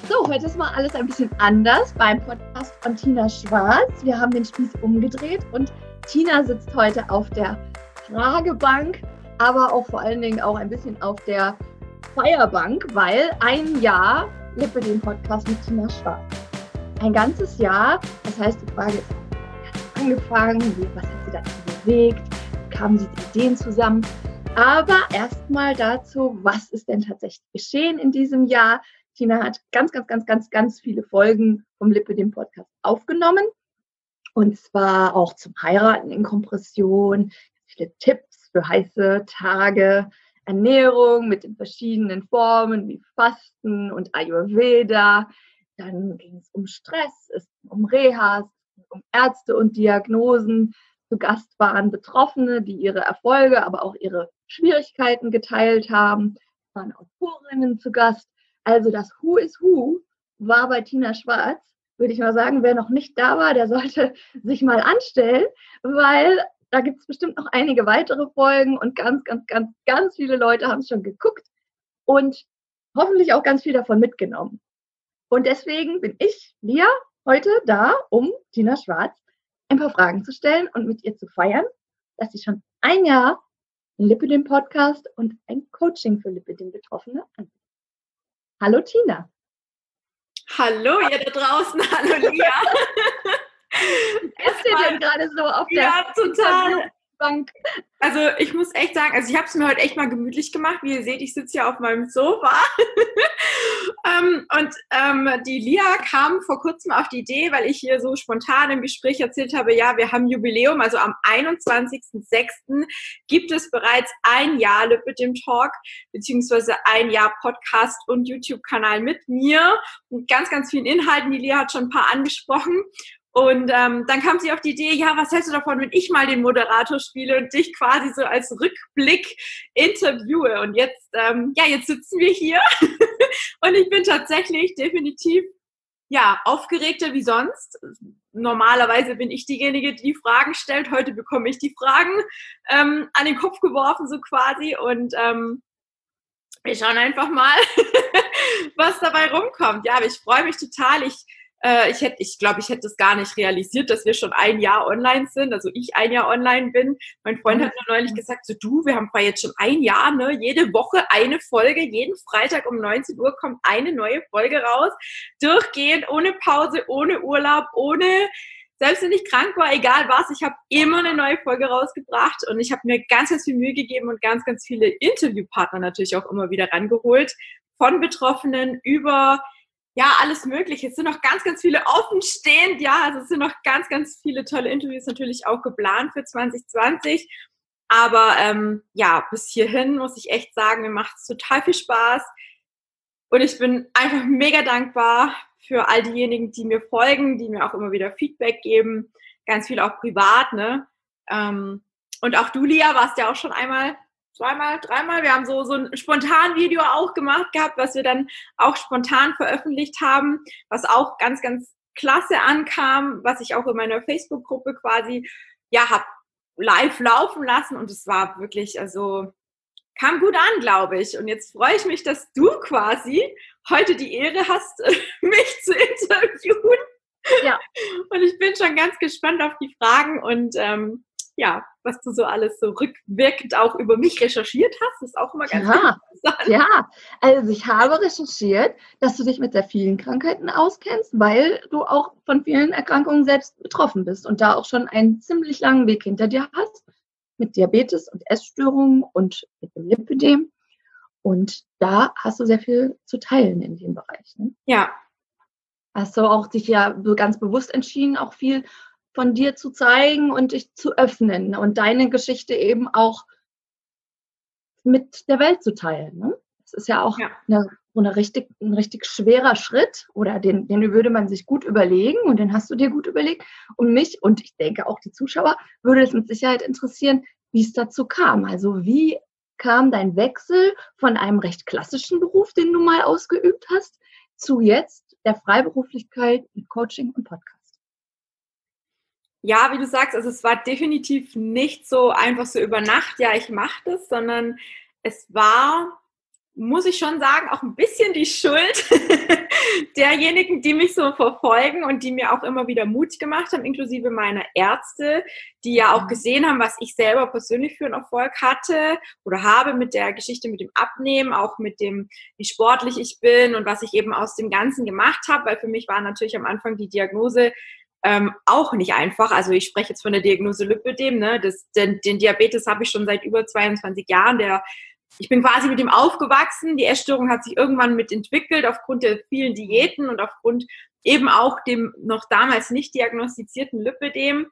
So, heute ist mal alles ein bisschen anders beim Podcast von Tina Schwarz. Wir haben den Spieß umgedreht und Tina sitzt heute auf der Fragebank, aber auch vor allen Dingen auch ein bisschen auf der Feierbank, weil ein Jahr Lippe den Podcast mit Tina Schwarz. Ein ganzes Jahr, das heißt, die Frage ist, wie hat sie angefangen, was hat sie dazu bewegt, wie kamen diese Ideen zusammen? Aber erstmal dazu, was ist denn tatsächlich geschehen in diesem Jahr? Tina hat ganz viele Folgen vom Lippe, dem Podcast, aufgenommen. Und zwar auch zum Heiraten in Kompression, viele Tipps für heiße Tage, Ernährung mit den verschiedenen Formen wie Fasten und Ayurveda. Dann ging es um Stress, es ging um Rehas, um Ärzte und Diagnosen. Zu Gast waren Betroffene, die ihre Erfolge, aber auch ihre Schwierigkeiten geteilt haben. Es waren Autorinnen zu Gast. Also das Who is Who war bei Tina Schwarz, würde ich mal sagen. Wer noch nicht da war, der sollte sich mal anstellen, weil da gibt es bestimmt noch einige weitere Folgen und ganz viele Leute haben es schon geguckt und hoffentlich auch ganz viel davon mitgenommen. Und deswegen bin ich, Lia, heute da, um Tina Schwarz ein paar Fragen zu stellen und mit ihr zu feiern, dass sie schon ein Jahr Lippe den Podcast und ein Coaching für Lippe den Betroffene anbietet. Hallo Tina. Hallo ihr da draußen, hallo Lia. Ist dir denn gerade so auf der total. Bank? Also ich muss echt sagen, ich habe es mir heute echt mal gemütlich gemacht. Wie ihr seht, ich sitze hier auf meinem Sofa. Die Lia kam vor kurzem auf die Idee, weil ich hier so spontan im Gespräch erzählt habe, ja, wir haben Jubiläum, also am 21.06. gibt es bereits ein Jahr Lippe dem Talk, beziehungsweise ein Jahr Podcast und YouTube-Kanal mit mir und ganz vielen Inhalten. Die Lia hat schon ein paar angesprochen. Und dann kam sie auf die Idee, ja, was hältst du davon, wenn ich mal den Moderator spiele und dich quasi so als Rückblick interviewe? Und jetzt sitzen wir hier und ich bin tatsächlich definitiv aufgeregter wie sonst. Normalerweise bin ich diejenige, die Fragen stellt. Heute bekomme ich die Fragen an den Kopf geworfen, so quasi. Und wir schauen einfach mal, was dabei rumkommt. Ja, aber ich freue mich total. Ich glaube, ich hätte es gar nicht realisiert, dass wir schon ein Jahr online sind, also ich ein Jahr online bin. Mein Freund hat mir neulich gesagt, so wir haben jetzt schon ein Jahr, ne? Jede Woche eine Folge, jeden Freitag um 19 Uhr kommt eine neue Folge raus, durchgehend, ohne Pause, ohne Urlaub, selbst wenn ich krank war, egal was, ich habe immer eine neue Folge rausgebracht und ich habe mir ganz viel Mühe gegeben und ganz viele Interviewpartner natürlich auch immer wieder rangeholt, von Betroffenen über alles Mögliche. Es sind noch ganz viele offenstehend. Also es sind noch ganz viele tolle Interviews natürlich auch geplant für 2020. Aber bis hierhin muss ich echt sagen, mir macht es total viel Spaß. Und ich bin einfach mega dankbar für all diejenigen, die mir folgen, die mir auch immer wieder Feedback geben. Ganz viel auch privat, ne? Und auch du, Lia, warst ja auch schon einmal, zweimal, dreimal. Wir haben so ein spontan Video auch gemacht gehabt, was wir dann auch spontan veröffentlicht haben, was auch ganz klasse ankam, was ich auch in meiner Facebook-Gruppe quasi, habe live laufen lassen und es war wirklich, kam gut an, glaube ich. Und jetzt freue ich mich, dass du quasi heute die Ehre hast, mich zu interviewen. Ja. Und ich bin schon ganz gespannt auf die Fragen und was du so alles so rückwirkend auch über mich recherchiert hast, ist auch immer ganz interessant. Ja, also ich habe recherchiert, dass du dich mit sehr vielen Krankheiten auskennst, weil du auch von vielen Erkrankungen selbst betroffen bist und da auch schon einen ziemlich langen Weg hinter dir hast, mit Diabetes und Essstörungen und mit dem Lipödem. Und da hast du sehr viel zu teilen in dem Bereich. Ne? Ja. Hast du auch dich ja so ganz bewusst entschieden, auch viel von dir zu zeigen und dich zu öffnen und deine Geschichte eben auch mit der Welt zu teilen. Ne? Das ist ja auch ein richtig schwerer Schritt oder den würde man sich gut überlegen und den hast du dir gut überlegt. Und mich und ich denke auch die Zuschauer würde es mit Sicherheit interessieren, wie es dazu kam. Also wie kam dein Wechsel von einem recht klassischen Beruf, den du mal ausgeübt hast, zu jetzt der Freiberuflichkeit mit Coaching und Podcast? Ja, wie du sagst, es war definitiv nicht so einfach so über Nacht, ich mache das, sondern es war muss ich schon sagen, auch ein bisschen die Schuld derjenigen, die mich so verfolgen und die mir auch immer wieder Mut gemacht haben, inklusive meiner Ärzte, die ja auch gesehen haben, was ich selber persönlich für einen Erfolg hatte oder habe mit der Geschichte mit dem Abnehmen, auch mit dem, wie sportlich ich bin und was ich eben aus dem Ganzen gemacht habe, weil für mich war natürlich am Anfang die Diagnose auch nicht einfach. Also ich spreche jetzt von der Diagnose Lipödem, ne? Den Diabetes habe ich schon seit über 22 Jahren, ich bin quasi mit ihm aufgewachsen. Die Essstörung hat sich irgendwann mitentwickelt aufgrund der vielen Diäten und aufgrund eben auch dem noch damals nicht diagnostizierten Lipödem.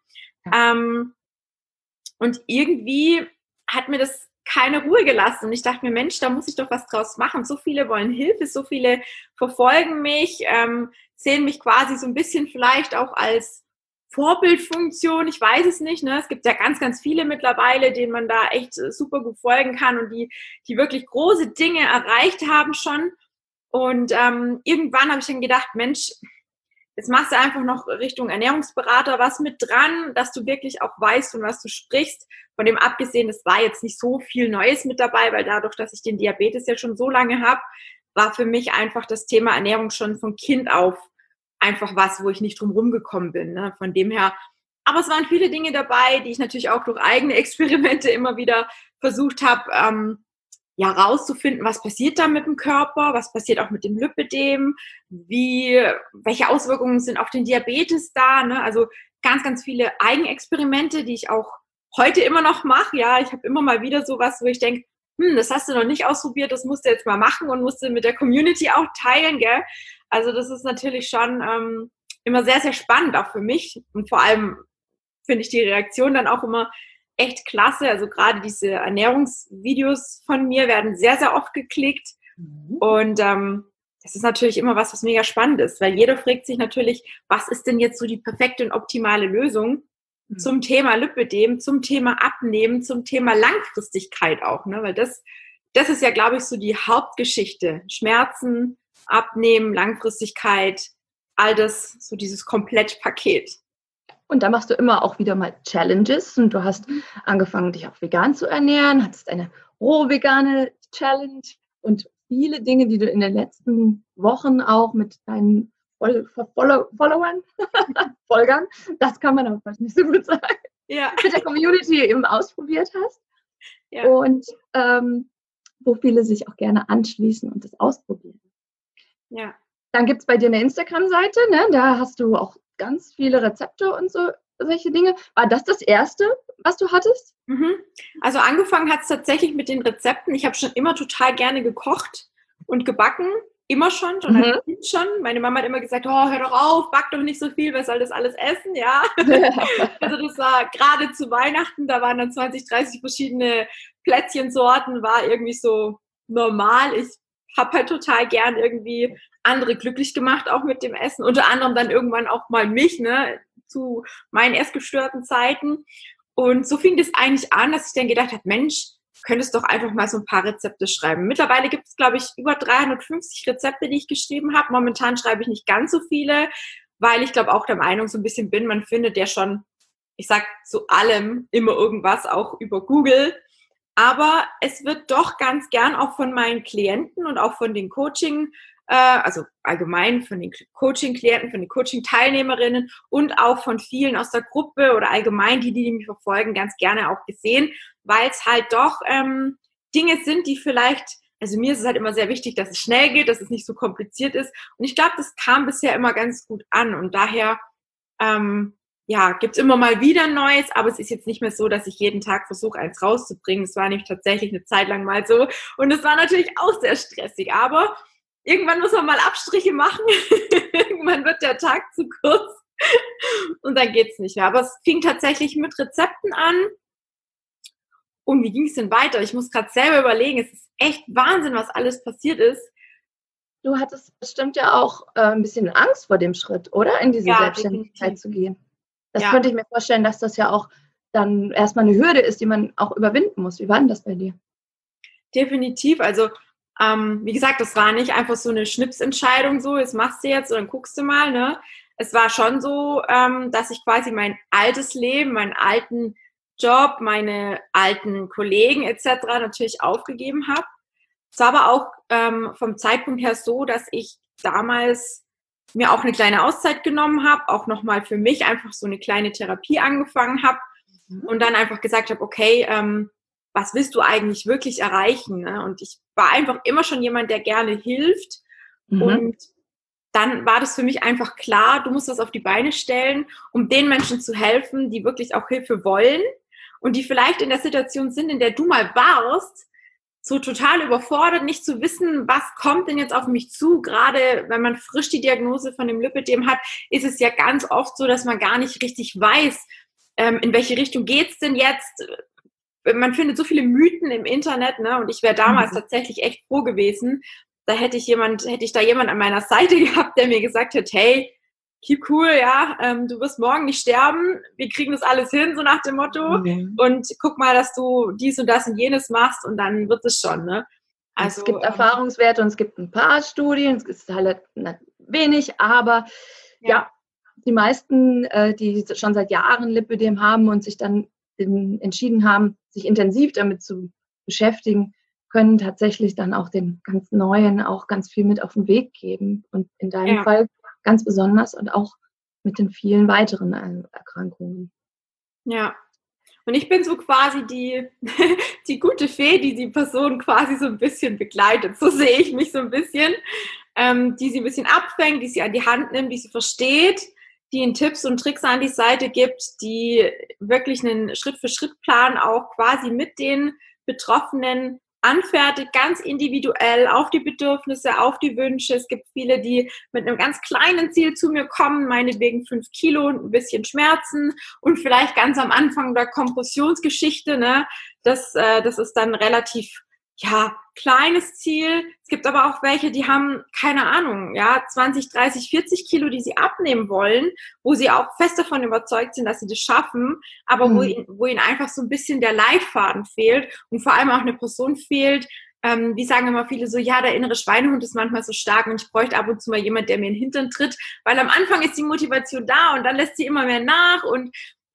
Und irgendwie hat mir das keine Ruhe gelassen. Und ich dachte mir, Mensch, da muss ich doch was draus machen. So viele wollen Hilfe, so viele verfolgen mich, sehen mich quasi so ein bisschen vielleicht auch als Vorbildfunktion, ich weiß es nicht, ne? Es gibt ja ganz, ganz viele mittlerweile, denen man da echt super gut folgen kann und die wirklich große Dinge erreicht haben schon. Und irgendwann habe ich dann gedacht, Mensch, jetzt machst du einfach noch Richtung Ernährungsberater was mit dran, dass du wirklich auch weißt, von was du sprichst. Von dem abgesehen, es war jetzt nicht so viel Neues mit dabei, weil dadurch, dass ich den Diabetes ja schon so lange habe, war für mich einfach das Thema Ernährung schon von Kind auf einfach was, wo ich nicht drum rumgekommen bin. Ne? Von dem her, aber es waren viele Dinge dabei, die ich natürlich auch durch eigene Experimente immer wieder versucht habe, rauszufinden, was passiert da mit dem Körper, was passiert auch mit dem Lipödem, welche Auswirkungen sind auf den Diabetes da. Ne? Also ganz, ganz viele Eigenexperimente, die ich auch heute immer noch mache. Ja, ich habe immer mal wieder sowas, wo ich denke, das hast du noch nicht ausprobiert, das musst du jetzt mal machen und musst du mit der Community auch teilen, gell? Also das ist natürlich schon immer sehr, sehr spannend, auch für mich. Und vor allem finde ich die Reaktion dann auch immer echt klasse. Also gerade diese Ernährungsvideos von mir werden sehr, sehr oft geklickt. Und das ist natürlich immer was mega spannend ist, weil jeder fragt sich natürlich, was ist denn jetzt so die perfekte und optimale Lösung zum Thema Lipödem, zum Thema Abnehmen, zum Thema Langfristigkeit auch, ne? Weil das ist ja, glaube ich, so die Hauptgeschichte. Schmerzen, Abnehmen, Langfristigkeit, all das, so dieses Komplettpaket. Und da machst du immer auch wieder mal Challenges und du hast angefangen, dich auch vegan zu ernähren, hattest eine roh-vegane Challenge und viele Dinge, die du in den letzten Wochen auch mit deinen Followern, Folgern, das kann man aber fast nicht so gut sagen, mit der Community eben ausprobiert hast. Ja. Und wo viele sich auch gerne anschließen und das ausprobieren. Ja. Dann gibt es bei dir eine Instagram-Seite, ne? Da hast du auch ganz viele Rezepte und so solche Dinge. War das erste, was du hattest? Also angefangen hat es tatsächlich mit den Rezepten. Ich habe schon immer total gerne gekocht und gebacken. Immer schon, schon. Meine Mama hat immer gesagt, oh, hör doch auf, back doch nicht so viel, wer soll das alles essen, ja. Also das war gerade zu Weihnachten, da waren dann 20, 30 verschiedene Plätzchensorten, war irgendwie so normal. Ich habe halt total gern irgendwie andere glücklich gemacht, auch mit dem Essen. Unter anderem dann irgendwann auch mal mich, ne, zu meinen essgestörten Zeiten. Und so fing das eigentlich an, dass ich dann gedacht habe, Mensch, könntest doch einfach mal so ein paar Rezepte schreiben. Mittlerweile gibt es, glaube ich, über 350 Rezepte, die ich geschrieben habe. Momentan schreibe ich nicht ganz so viele, weil ich glaube auch der Meinung so ein bisschen bin, man findet ja schon, ich sag zu allem immer irgendwas, auch über Google. Aber es wird doch ganz gern auch von meinen Klienten und auch von den Coaching, also allgemein von den Coaching-Klienten, von den Coaching-Teilnehmerinnen und auch von vielen aus der Gruppe oder allgemein die mich verfolgen, ganz gerne auch gesehen, weil es halt doch Dinge sind, die vielleicht, also mir ist es halt immer sehr wichtig, dass es schnell geht, dass es nicht so kompliziert ist. Und ich glaube, das kam bisher immer ganz gut an und daher gibt es immer mal wieder Neues, aber es ist jetzt nicht mehr so, dass ich jeden Tag versuche, eins rauszubringen. Es war nämlich tatsächlich eine Zeit lang mal so und es war natürlich auch sehr stressig, aber irgendwann muss man mal Abstriche machen. Irgendwann wird der Tag zu kurz und dann geht's nicht mehr. Aber es fing tatsächlich mit Rezepten an. Und wie ging es denn weiter? Ich muss gerade selber überlegen. Es ist echt Wahnsinn, was alles passiert ist. Du hattest bestimmt ja auch ein bisschen Angst vor dem Schritt, oder? In diese Selbstständigkeit zu gehen. Das könnte ich mir vorstellen, dass das ja auch dann erstmal eine Hürde ist, die man auch überwinden muss. Wie war denn das bei dir? Definitiv. Also wie gesagt, das war nicht einfach so eine Schnipsentscheidung, so, jetzt machst du jetzt und dann guckst du mal, ne? Es war schon so, dass ich quasi mein altes Leben, meinen alten Job, meine alten Kollegen etc. natürlich aufgegeben habe. Es war aber auch vom Zeitpunkt her so, dass ich damals mir auch eine kleine Auszeit genommen habe, auch nochmal für mich einfach so eine kleine Therapie angefangen habe und dann einfach gesagt habe, okay, was willst du eigentlich wirklich erreichen? Ne? Und ich war einfach immer schon jemand, der gerne hilft. Und dann war das für mich einfach klar, du musst das auf die Beine stellen, um den Menschen zu helfen, die wirklich auch Hilfe wollen und die vielleicht in der Situation sind, in der du mal warst, so total überfordert, nicht zu wissen, was kommt denn jetzt auf mich zu. Gerade wenn man frisch die Diagnose von dem Lipödem hat, ist es ja ganz oft so, dass man gar nicht richtig weiß, in welche Richtung geht's denn jetzt. Man findet so viele Mythen im Internet, ne? Und ich wäre damals tatsächlich echt froh gewesen. Da hätte ich da jemand an meiner Seite gehabt, der mir gesagt hat, hey, keep cool, ja, du wirst morgen nicht sterben, wir kriegen das alles hin, so nach dem Motto. Und guck mal, dass du dies und das und jenes machst und dann wird es schon, ne? Also, es gibt Erfahrungswerte und es gibt ein paar Studien, es ist halt wenig, aber ja die meisten, die schon seit Jahren Lipödem haben und sich dann entschieden haben, sich intensiv damit zu beschäftigen, können tatsächlich dann auch den ganz Neuen auch ganz viel mit auf den Weg geben. Und in deinem Fall ganz besonders und auch mit den vielen weiteren Erkrankungen. Ja. Und ich bin so quasi die gute Fee, die Person quasi so ein bisschen begleitet. So sehe ich mich so ein bisschen. Die sie ein bisschen abfängt, die sie an die Hand nimmt, die sie versteht, die ihnen Tipps und Tricks an die Seite gibt, die wirklich einen Schritt-für-Schritt-Plan auch quasi mit den Betroffenen anfertigt, ganz individuell auf die Bedürfnisse, auf die Wünsche. Es gibt viele, die mit einem ganz kleinen Ziel zu mir kommen, meinetwegen 5 Kilo und ein bisschen Schmerzen und vielleicht ganz am Anfang der Kompressionsgeschichte, ne? Das ist dann relativ kleines Ziel. Es gibt aber auch welche, die haben, keine Ahnung, 20, 30, 40 Kilo, die sie abnehmen wollen, wo sie auch fest davon überzeugt sind, dass sie das schaffen, aber wo ihnen einfach so ein bisschen der Leitfaden fehlt und vor allem auch eine Person fehlt, wie sagen immer viele so, der innere Schweinehund ist manchmal so stark und ich bräuchte ab und zu mal jemand, der mir in den Hintern tritt, weil am Anfang ist die Motivation da und dann lässt sie immer mehr nach und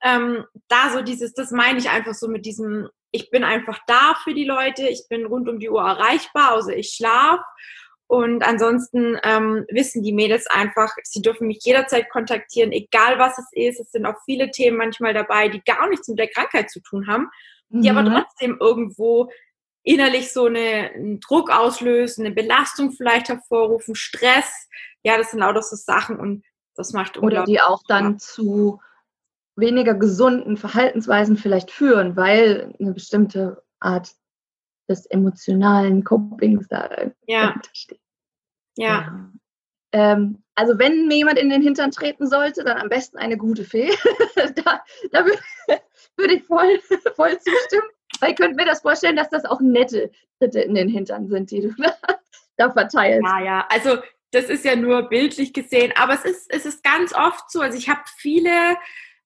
da so das meine ich einfach so mit diesem, ich bin einfach da für die Leute, ich bin rund um die Uhr erreichbar, außer ich schlafe. Und ansonsten wissen die Mädels einfach, sie dürfen mich jederzeit kontaktieren, egal was es ist. Es sind auch viele Themen manchmal dabei, die gar nichts mit der Krankheit zu tun haben, die aber trotzdem irgendwo innerlich so einen Druck auslösen, eine Belastung vielleicht hervorrufen, Stress. Ja, das sind lauter so Sachen und das macht unglaublich. Oder die auch dann zu weniger gesunden Verhaltensweisen vielleicht führen, weil eine bestimmte Art des emotionalen Copings dahinter steht. Ja. Also wenn mir jemand in den Hintern treten sollte, dann am besten eine gute Fee. da würde ich voll zustimmen. Weil ich könnte mir das vorstellen, dass das auch nette Tritte in den Hintern sind, die du da verteilst. Ja, also das ist ja nur bildlich gesehen, aber es ist ganz oft so, also ich habe viele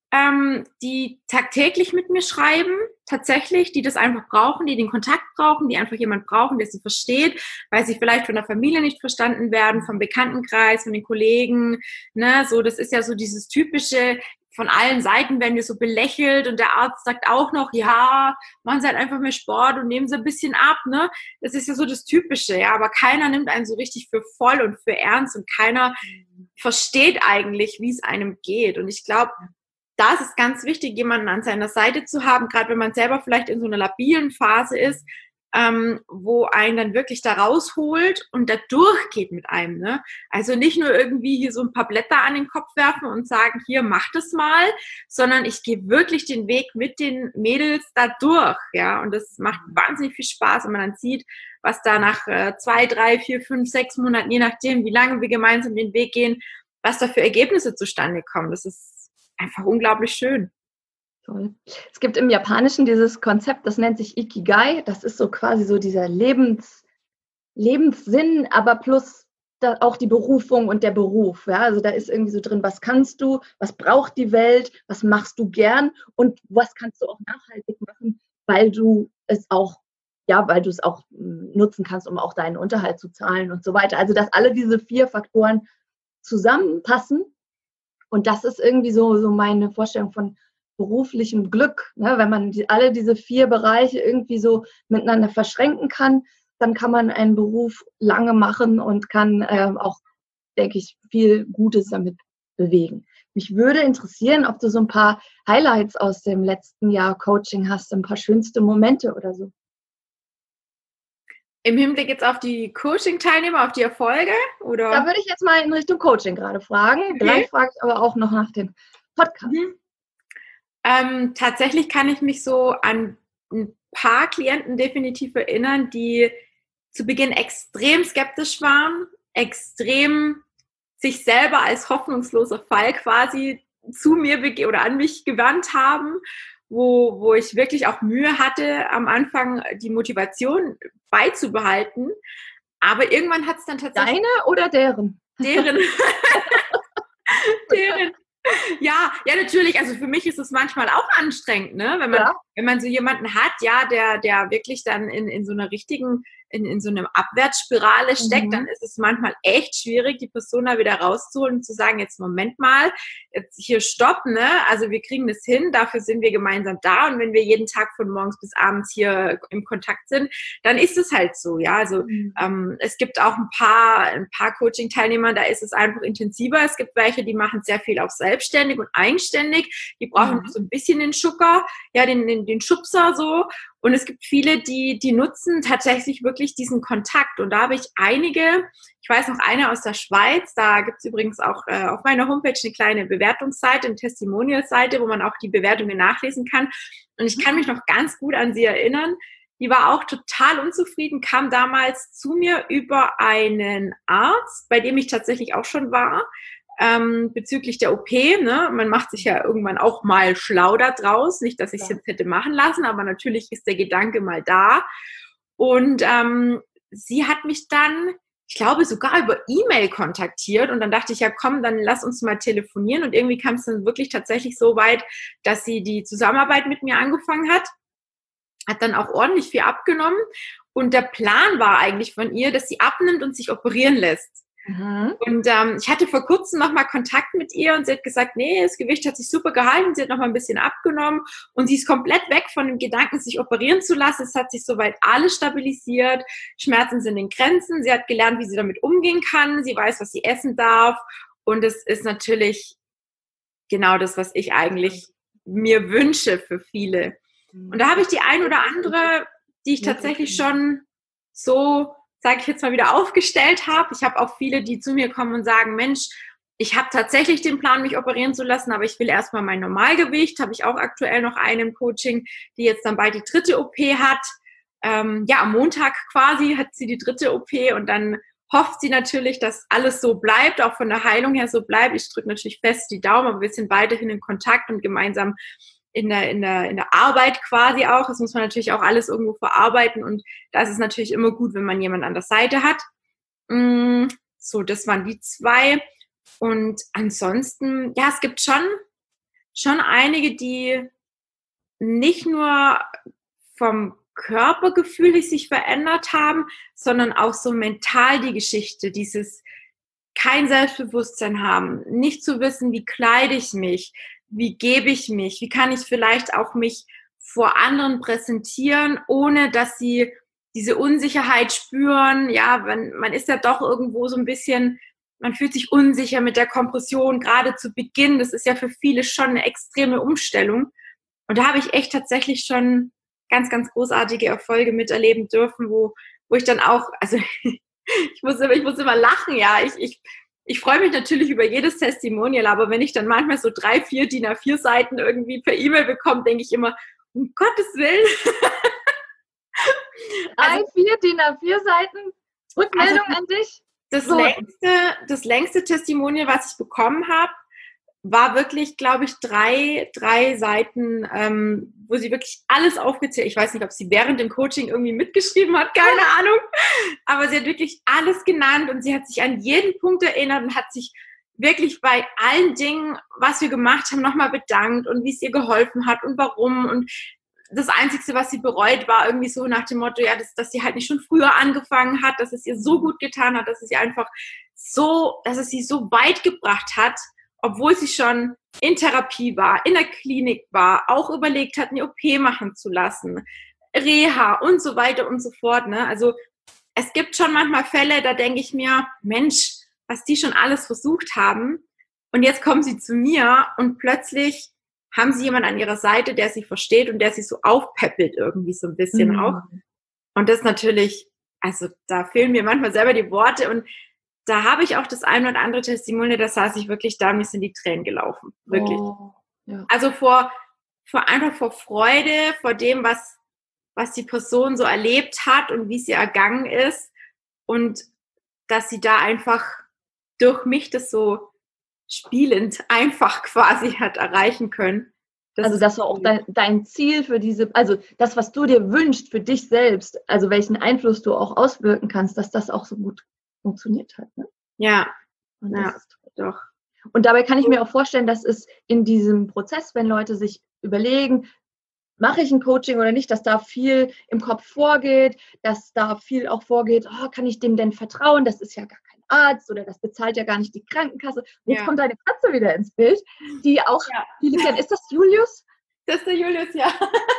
die tagtäglich mit mir schreiben, tatsächlich, die das einfach brauchen, die den Kontakt brauchen, die einfach jemand brauchen, der sie versteht, weil sie vielleicht von der Familie nicht verstanden werden, vom Bekanntenkreis, von den Kollegen, ne, so, das ist ja so dieses typische, von allen Seiten werden wir so belächelt und der Arzt sagt auch noch, machen Sie halt einfach mehr Sport und nehmen Sie ein bisschen ab, ne, das ist ja so das Typische, aber keiner nimmt einen so richtig für voll und für ernst und keiner versteht eigentlich, wie es einem geht und ich glaube, da ist es ganz wichtig, jemanden an seiner Seite zu haben, gerade wenn man selber vielleicht in so einer labilen Phase ist, wo einen dann wirklich da rausholt und da durchgeht mit einem. Ne? Also nicht nur irgendwie hier so ein paar Blätter an den Kopf werfen und sagen, hier, mach das mal, sondern ich gehe wirklich den Weg mit den Mädels da durch. Ja? Und das macht wahnsinnig viel Spaß, wenn man dann sieht, was da nach 2, 3, 4, 5, 6 Monaten, je nachdem, wie lange wir gemeinsam den Weg gehen, was da für Ergebnisse zustande kommen. Das ist einfach unglaublich schön. Toll. Es gibt im Japanischen dieses Konzept, das nennt sich Ikigai. Das ist so quasi so dieser Lebenssinn, aber plus auch die Berufung und der Beruf. Ja? Also da ist irgendwie so drin, was kannst du, was braucht die Welt, was machst du gern und was kannst du auch nachhaltig machen, weil du es auch nutzen kannst, um auch deinen Unterhalt zu zahlen und so weiter. Also dass alle diese 4 Faktoren zusammenpassen. Und das ist irgendwie so meine Vorstellung von beruflichem Glück. Ne? Wenn man alle diese 4 Bereiche irgendwie so miteinander verschränken kann, dann kann man einen Beruf lange machen und kann auch denke ich, viel Gutes damit bewegen. Mich würde interessieren, ob du so ein paar Highlights aus dem letzten Jahr Coaching hast, ein paar schönste Momente oder so. Im Hinblick jetzt auf die Coaching-Teilnehmer, auf die Erfolge? Oder? Da würde ich jetzt mal in Richtung Coaching gerade fragen. Okay. Gleich frage ich aber auch noch nach dem Podcast. Tatsächlich kann ich mich so an ein paar Klienten definitiv erinnern, die zu Beginn extrem skeptisch waren, extrem sich selber als hoffnungsloser Fall quasi zu mir oder an mich gewandt haben, wo ich wirklich auch Mühe hatte, am Anfang die Motivation beizubehalten. Aber irgendwann hat es dann tatsächlich... Deine oder deren? Deren. Deren. Ja, natürlich. Also für mich ist es manchmal auch anstrengend, ne? Wenn man so jemanden hat, ja, der wirklich dann in so einer richtigen, in so einer Abwärtsspirale steckt, dann ist es manchmal echt schwierig, die Person da wieder rauszuholen und zu sagen, jetzt Moment mal, jetzt hier stopp, ne? Also wir kriegen das hin, dafür sind wir gemeinsam da und wenn wir jeden Tag von morgens bis abends hier im Kontakt sind, dann ist es halt so, ja. Also es gibt auch ein paar Coaching-Teilnehmer, da ist es einfach intensiver. Es gibt welche, die machen sehr viel auch selbstständig und eigenständig. Die brauchen so ein bisschen den Schucker, ja, den Schubser so. Und es gibt viele, die nutzen tatsächlich wirklich diesen Kontakt. Und da habe ich einige, ich weiß noch eine aus der Schweiz, da gibt es übrigens auch auf meiner Homepage eine kleine Bewertungsseite, eine Testimonial-Seite, wo man auch die Bewertungen nachlesen kann. Und ich kann mich noch ganz gut an sie erinnern. Die war auch total unzufrieden, kam damals zu mir über einen Arzt, bei dem ich tatsächlich auch schon war, bezüglich der OP, ne? Man macht sich ja irgendwann auch mal schlau da draus. Nicht, dass ich es jetzt hätte machen lassen, aber natürlich ist der Gedanke mal da. Und sie hat mich dann, ich glaube, sogar über E-Mail kontaktiert. Und dann dachte ich, ja komm, dann lass uns mal telefonieren. Und irgendwie kam es dann wirklich tatsächlich so weit, dass sie die Zusammenarbeit mit mir angefangen hat dann auch ordentlich viel abgenommen. Und der Plan war eigentlich von ihr, dass sie abnimmt und sich operieren lässt. Und ich hatte vor kurzem nochmal Kontakt mit ihr und sie hat gesagt, nee, das Gewicht hat sich super gehalten, sie hat nochmal ein bisschen abgenommen und sie ist komplett weg von dem Gedanken, sich operieren zu lassen. Es hat sich soweit alles stabilisiert, Schmerzen sind in Grenzen, sie hat gelernt, wie sie damit umgehen kann, sie weiß, was sie essen darf und es ist natürlich genau das, was ich eigentlich mir wünsche für viele. Und da habe ich die ein oder andere, die ich tatsächlich schon so, sage ich jetzt mal, wieder aufgestellt habe. Ich habe auch viele, die zu mir kommen und sagen, Mensch, ich habe tatsächlich den Plan, mich operieren zu lassen, aber ich will erstmal mein Normalgewicht. Habe ich auch aktuell noch eine im Coaching, die jetzt dann bald die 3. OP hat. Am Montag quasi hat sie die 3. OP und dann hofft sie natürlich, dass alles so bleibt, auch von der Heilung her so bleibt. Ich drücke natürlich fest die Daumen, aber wir sind weiterhin in Kontakt und gemeinsam in der Arbeit quasi auch. Das muss man natürlich auch alles irgendwo verarbeiten und da ist es natürlich immer gut, wenn man jemanden an der Seite hat. So, das waren die 2. Und ansonsten, ja, es gibt schon einige, die nicht nur vom Körpergefühl sich verändert haben, sondern auch so mental die Geschichte, dieses kein Selbstbewusstsein haben, nicht zu wissen, wie kleide ich mich, wie gebe ich mich, wie kann ich vielleicht auch mich vor anderen präsentieren, ohne dass sie diese Unsicherheit spüren. Ja, man ist ja doch irgendwo so ein bisschen, man fühlt sich unsicher mit der Kompression, gerade zu Beginn. Das ist ja für viele schon eine extreme Umstellung. Und da habe ich echt tatsächlich schon ganz, ganz großartige Erfolge miterleben dürfen, wo ich dann auch, also ich muss immer lachen, ja, ich freue mich natürlich über jedes Testimonial, aber wenn ich dann manchmal so 3, 4 DIN A4 Seiten irgendwie per E-Mail bekomme, denke ich immer, um Gottes Willen. 3, 4 DIN A4 Seiten Rückmeldung an dich? Das längste Testimonial, was ich bekommen habe, war wirklich, glaube ich, 3 Seiten, wo sie wirklich alles aufgezählt. Ich weiß nicht, ob sie während dem Coaching irgendwie mitgeschrieben hat, keine Ahnung. Aber sie hat wirklich alles genannt und sie hat sich an jeden Punkt erinnert und hat sich wirklich bei allen Dingen, was wir gemacht haben, nochmal bedankt und wie es ihr geholfen hat und warum. Und das Einzige, was sie bereut, war irgendwie so nach dem Motto, ja, dass sie halt nicht schon früher angefangen hat, dass es ihr so gut getan hat, dass es ihr einfach so, dass es sie so weit gebracht hat, obwohl sie schon in Therapie war, in der Klinik war, auch überlegt hat, eine OP machen zu lassen, Reha und so weiter und so fort. Ne? Also es gibt schon manchmal Fälle, da denke ich mir, Mensch, was die schon alles versucht haben. Und jetzt kommen sie zu mir und plötzlich haben sie jemanden an ihrer Seite, der sie versteht und der sie so aufpäppelt irgendwie so ein bisschen auch. Und das natürlich, also da fehlen mir manchmal selber die Worte und da habe ich auch das ein oder andere Testimonial, da saß ich wirklich da und mir sind die Tränen gelaufen. Wirklich. Oh, ja. Also einfach vor Freude, vor dem, was die Person so erlebt hat und wie sie ergangen ist und dass sie da einfach durch mich das so spielend einfach quasi hat erreichen können. Das war auch dein Ziel für also das, was du dir wünschst für dich selbst, also welchen Einfluss du auch auswirken kannst, dass das auch so gut funktioniert hat. Ne? Ja, und ja, doch. Und dabei kann ich mir auch vorstellen, dass es in diesem Prozess, wenn Leute sich überlegen, mache ich ein Coaching oder nicht, dass da viel im Kopf vorgeht, dass da viel auch vorgeht, kann ich dem denn vertrauen? Das ist ja gar kein Arzt oder das bezahlt ja gar nicht die Krankenkasse. Und jetzt kommt deine Katze wieder ins Bild, die auch viele kennen. Ist das Julius? Das ist der Julius, ja.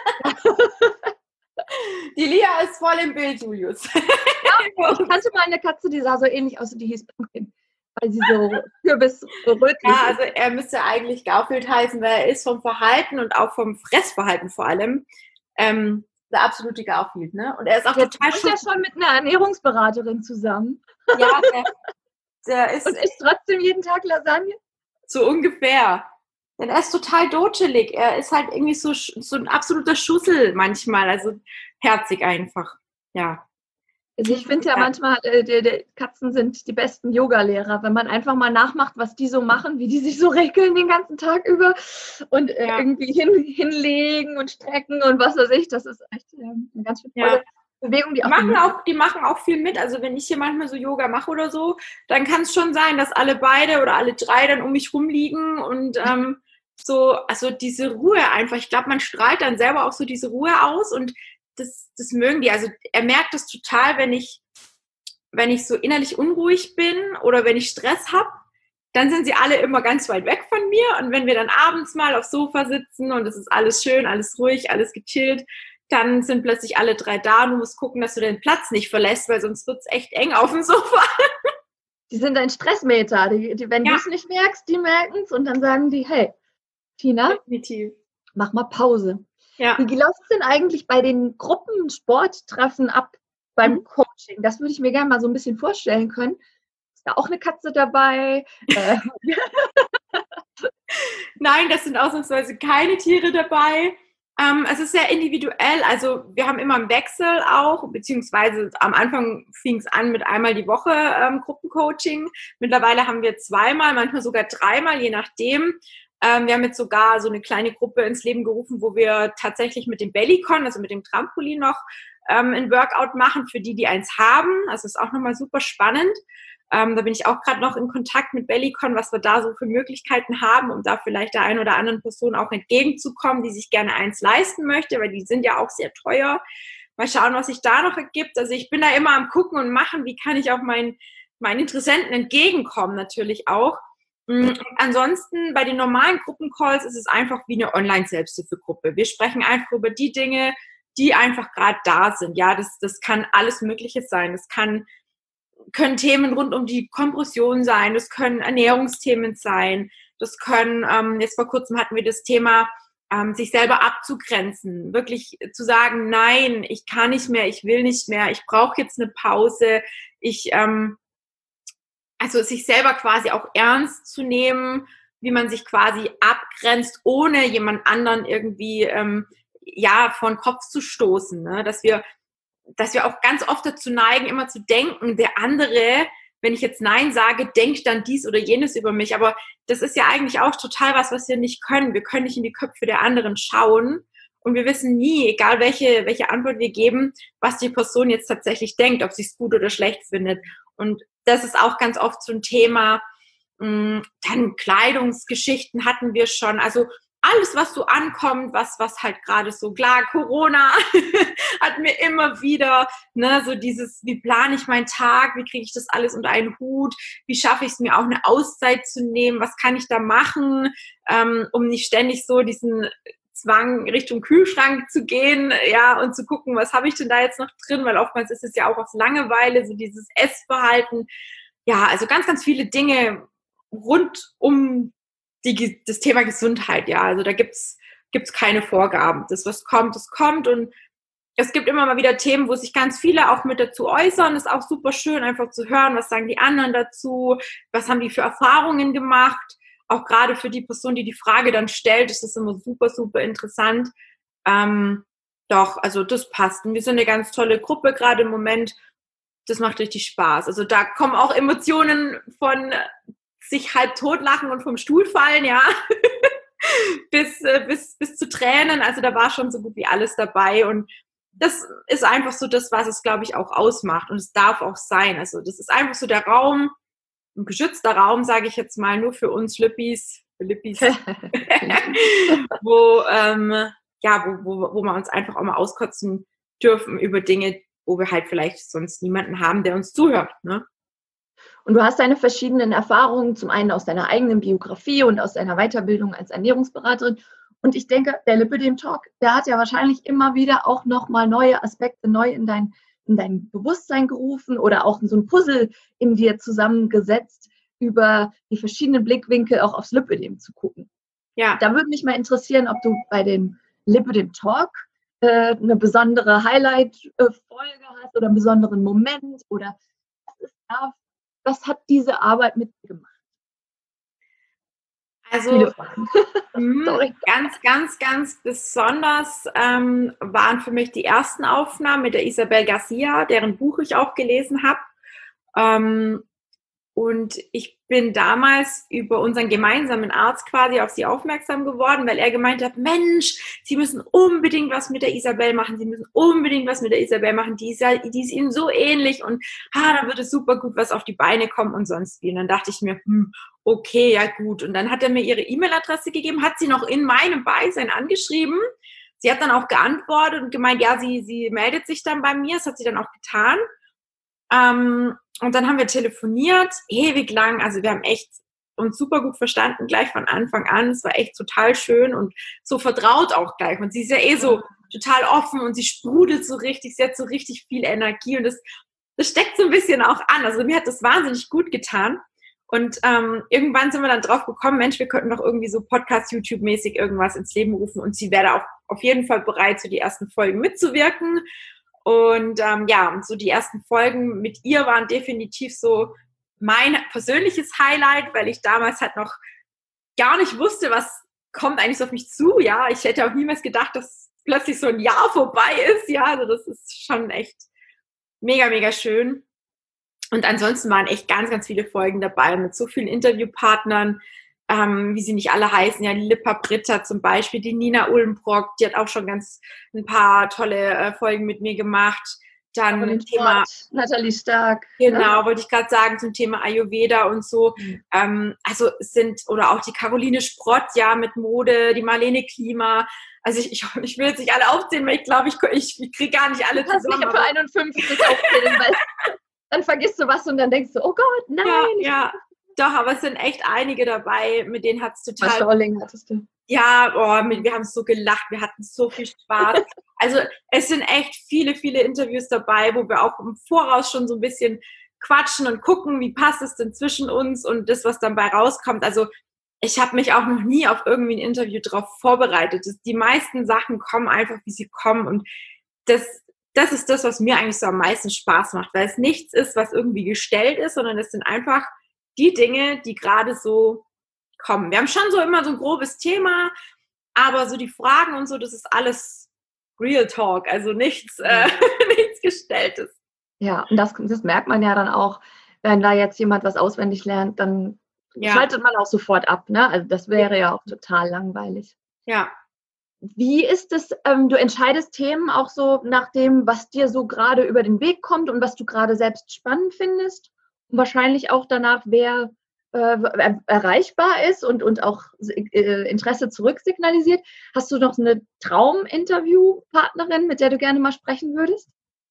Die Lia ist voll im Bild, Julius. Ja, ich kannte mal eine Katze, die sah so ähnlich aus, die hieß Pumpkin, weil sie so kürbisrötlich ist. Ja, also er müsste eigentlich Garfield heißen, weil er ist vom Verhalten und auch vom Fressverhalten vor allem der absolute Garfield, ne? Und er ist auch jetzt total ist ja schon mit einer Ernährungsberaterin zusammen. Ja, der ist... Und isst trotzdem jeden Tag Lasagne? So ungefähr. Denn er ist total dotschelig. Er ist halt irgendwie so ein absoluter Schussel manchmal. Also herzig einfach. Ja. Also ich finde ja manchmal, die Katzen sind die besten Yoga-Lehrer, wenn man einfach mal nachmacht, was die so machen, wie die sich so regeln den ganzen Tag über und irgendwie hinlegen und strecken und was weiß ich. Das ist echt eine ganz schön tolle Bewegung. Die machen auch viel mit. Also wenn ich hier manchmal so Yoga mache oder so, dann kann es schon sein, dass alle beide oder alle drei dann um mich rumliegen und also diese Ruhe einfach. Ich glaube, man strahlt dann selber auch so diese Ruhe aus und das mögen die. Also er merkt das total, wenn ich so innerlich unruhig bin oder wenn ich Stress habe, dann sind sie alle immer ganz weit weg von mir. Und wenn wir dann abends mal aufs Sofa sitzen und es ist alles schön, alles ruhig, alles gechillt, dann sind plötzlich alle drei da und du musst gucken, dass du den Platz nicht verlässt, weil sonst wird es echt eng auf dem Sofa. Die sind ein Stressmeter. Wenn du es nicht merkst, die merken es und dann sagen die, hey, Tina, definitiv, mach mal Pause. Ja. Wie läuft es denn eigentlich bei den Gruppensporttreffen ab beim Coaching? Das würde ich mir gerne mal so ein bisschen vorstellen können. Ist da auch eine Katze dabei? Nein, das sind ausnahmsweise keine Tiere dabei. Es ist sehr individuell. Also wir haben immer einen Wechsel auch, beziehungsweise am Anfang fing es an mit einmal die Woche Gruppencoaching. Mittlerweile haben wir zweimal, manchmal sogar dreimal, je nachdem. Wir haben jetzt sogar so eine kleine Gruppe ins Leben gerufen, wo wir tatsächlich mit dem Bellycon, also mit dem Trampolin noch ein Workout machen für die eins haben. Also ist auch nochmal super spannend. Da bin ich auch gerade noch in Kontakt mit Bellycon, was wir da so für Möglichkeiten haben, um da vielleicht der einen oder anderen Person auch entgegenzukommen, die sich gerne eins leisten möchte, weil die sind ja auch sehr teuer. Mal schauen, was sich da noch ergibt. Also ich bin da immer am Gucken und machen, wie kann ich auch meinen Interessenten entgegenkommen natürlich auch. Ansonsten bei den normalen Gruppencalls ist es einfach wie eine Online-Selbsthilfegruppe. Wir sprechen einfach über die Dinge, die einfach gerade da sind. Ja, das kann alles Mögliche sein. Das können Themen rund um die Kompression sein, das können Ernährungsthemen sein, das können, jetzt vor kurzem hatten wir das Thema, sich selber abzugrenzen, wirklich zu sagen, nein, ich kann nicht mehr, ich will nicht mehr, ich brauche jetzt eine Pause, also sich selber quasi auch ernst zu nehmen, wie man sich quasi abgrenzt, ohne jemand anderen irgendwie vor den Kopf zu stoßen, ne? Dass wir auch ganz oft dazu neigen, immer zu denken, der andere, wenn ich jetzt Nein sage, denkt dann dies oder jenes über mich. Aber das ist ja eigentlich auch total was wir nicht können. Wir können nicht in die Köpfe der anderen schauen und wir wissen nie, egal welche Antwort wir geben, was die Person jetzt tatsächlich denkt, ob sie es gut oder schlecht findet. Und das ist auch ganz oft so ein Thema. Dann Kleidungsgeschichten hatten wir schon. Also alles, was so ankommt, was halt gerade so, klar, Corona hatten wir immer wieder, ne, so dieses, wie plane ich meinen Tag, wie kriege ich das alles unter einen Hut, wie schaffe ich es mir auch eine Auszeit zu nehmen, was kann ich da machen, um nicht ständig so diesen Zwang Richtung Kühlschrank zu gehen, ja, und zu gucken, was habe ich denn da jetzt noch drin, weil oftmals ist es ja auch aus Langeweile, so dieses Essverhalten, ja, also ganz, ganz viele Dinge rund um das Thema Gesundheit, ja. Also da gibt's keine Vorgaben. Das, was kommt, das kommt. Und es gibt immer mal wieder Themen, wo sich ganz viele auch mit dazu äußern. Das ist auch super schön, einfach zu hören, was sagen die anderen dazu, was haben die für Erfahrungen gemacht. Auch gerade für die Person, die die Frage dann stellt, ist das immer super, super interessant. Doch, also das passt. Und wir sind eine ganz tolle Gruppe gerade im Moment. Das macht richtig Spaß. Also da kommen auch Emotionen von sich halb totlachen und vom Stuhl fallen, ja, bis zu Tränen. Also da war schon so gut wie alles dabei. Und das ist einfach so das, was es, glaube ich, auch ausmacht. Und es darf auch sein. Also das ist einfach so der Raum, ein geschützter Raum, sage ich jetzt mal, nur für uns Lippis, wo wir uns einfach auch mal auskotzen dürfen über Dinge, wo wir halt vielleicht sonst niemanden haben, der uns zuhört. Ne? Und du hast deine verschiedenen Erfahrungen, zum einen aus deiner eigenen Biografie und aus deiner Weiterbildung als Ernährungsberaterin. Und ich denke, der Lipidem Talk, der hat ja wahrscheinlich immer wieder auch nochmal neue Aspekte neu in dein Bewusstsein gerufen oder auch so ein Puzzle in dir zusammengesetzt, über die verschiedenen Blickwinkel auch aufs Lipidem zu gucken. Ja. Da würde mich mal interessieren, ob du bei dem Lipidem Talk eine besondere Highlight-Folge hast oder einen besonderen Moment oder was hat diese Arbeit mit dir gemacht? Also ganz, ganz, ganz besonders waren für mich die ersten Aufnahmen mit der Isabel Garcia, deren Buch ich auch gelesen habe. Und ich bin damals über unseren gemeinsamen Arzt quasi auf sie aufmerksam geworden, weil er gemeint hat, Mensch, Sie müssen unbedingt was mit der Isabel machen, die ist Ihnen so ähnlich und da wird es super gut was auf die Beine kommen und sonst wie. Und dann dachte ich mir, okay, ja gut. Und dann hat er mir ihre E-Mail-Adresse gegeben, hat sie noch in meinem Beisein angeschrieben. Sie hat dann auch geantwortet und gemeint, ja, sie meldet sich dann bei mir, das hat sie dann auch getan. Und dann haben wir telefoniert, ewig lang, also wir haben echt uns super gut verstanden, gleich von Anfang an, es war echt total schön und so vertraut auch gleich und sie ist ja so total offen und sie sprudelt so richtig, sie hat so richtig viel Energie und das steckt so ein bisschen auch an, also mir hat das wahnsinnig gut getan und irgendwann sind wir dann drauf gekommen, Mensch, wir könnten doch irgendwie so Podcast-YouTube-mäßig irgendwas ins Leben rufen und sie wäre auch auf jeden Fall bereit, so die ersten Folgen mitzuwirken. Und so die ersten Folgen mit ihr waren definitiv so mein persönliches Highlight, weil ich damals halt noch gar nicht wusste, was kommt eigentlich so auf mich zu. Ja, ich hätte auch niemals gedacht, dass plötzlich so ein Jahr vorbei ist. Ja, also das ist schon echt mega, mega schön. Und ansonsten waren echt ganz, ganz viele Folgen dabei mit so vielen Interviewpartnern, wie sie nicht alle heißen, ja, die Lippa Britta zum Beispiel, die Nina Ullenbrock, die hat auch schon ein paar tolle Folgen mit mir gemacht. Dann das Thema Nathalie Stark. Genau, wollte ich gerade sagen, zum Thema Ayurveda und so. Also oder auch die Caroline Sprott, ja, mit Mode, die Marlene Klima. Also ich will jetzt nicht alle aufzählen, weil ich glaube, ich kriege gar nicht alle zusammen. Du kannst nicht für 51 aufzählen, weil dann vergisst du was und dann denkst du, oh Gott, nein. Ja. Doch, aber es sind echt einige dabei, mit denen hat es total... Was für Ohrlingen hattest du? Ja, wir haben so gelacht, wir hatten so viel Spaß. Also es sind echt viele, viele Interviews dabei, wo wir auch im Voraus schon so ein bisschen quatschen und gucken, wie passt es denn zwischen uns und das, was dann bei rauskommt. Also ich habe mich auch noch nie auf irgendwie ein Interview drauf vorbereitet. Die meisten Sachen kommen einfach, wie sie kommen und das ist das, was mir eigentlich so am meisten Spaß macht, weil es nichts ist, was irgendwie gestellt ist, sondern es sind einfach die Dinge, die gerade so kommen. Wir haben schon so immer so ein grobes Thema, aber so die Fragen und so, das ist alles Real Talk, also nichts Gestelltes. Ja, und das merkt man ja dann auch, wenn da jetzt jemand was auswendig lernt, dann schaltet man auch sofort ab, ne? Also das wäre ja auch total langweilig. Ja. Wie ist es, du entscheidest Themen auch so nach dem, was dir so gerade über den Weg kommt und was du gerade selbst spannend findest? Und wahrscheinlich auch danach, wer erreichbar ist und auch Interesse zurücksignalisiert. Hast du noch eine Traum-Interview-Partnerin, mit der du gerne mal sprechen würdest?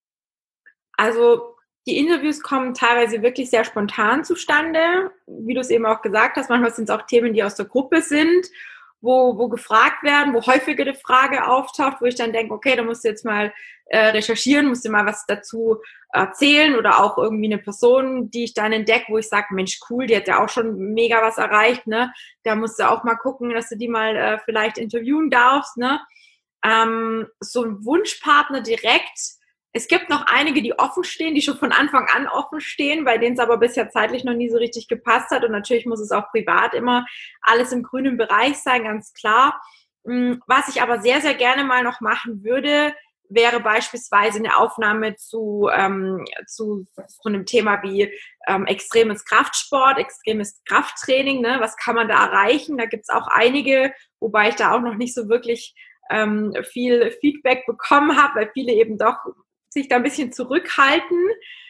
Also die Interviews kommen teilweise wirklich sehr spontan zustande. Wie du es eben auch gesagt hast, manchmal sind es auch Themen, die aus der Gruppe sind, wo gefragt werden, wo häufiger die Frage auftaucht, wo ich dann denke, okay, da musst du jetzt mal recherchieren, musst dir mal was dazu erzählen oder auch irgendwie eine Person, die ich dann entdecke, wo ich sage, Mensch, cool, die hat ja auch schon mega was erreicht, ne? Da musst du auch mal gucken, dass du die mal vielleicht interviewen darfst, ne? So ein Wunschpartner direkt. Es gibt noch einige, die offen stehen, die schon von Anfang an offen stehen, bei denen es aber bisher zeitlich noch nie so richtig gepasst hat. Und natürlich muss es auch privat immer alles im grünen Bereich sein, ganz klar. Was ich aber sehr, sehr gerne mal noch machen würde, wäre beispielsweise eine Aufnahme zu einem Thema wie extremes Kraftsport, extremes Krafttraining. Ne? Was kann man da erreichen? Da gibt es auch einige, wobei ich da auch noch nicht so wirklich viel Feedback bekommen habe, weil viele eben doch sich da ein bisschen zurückhalten.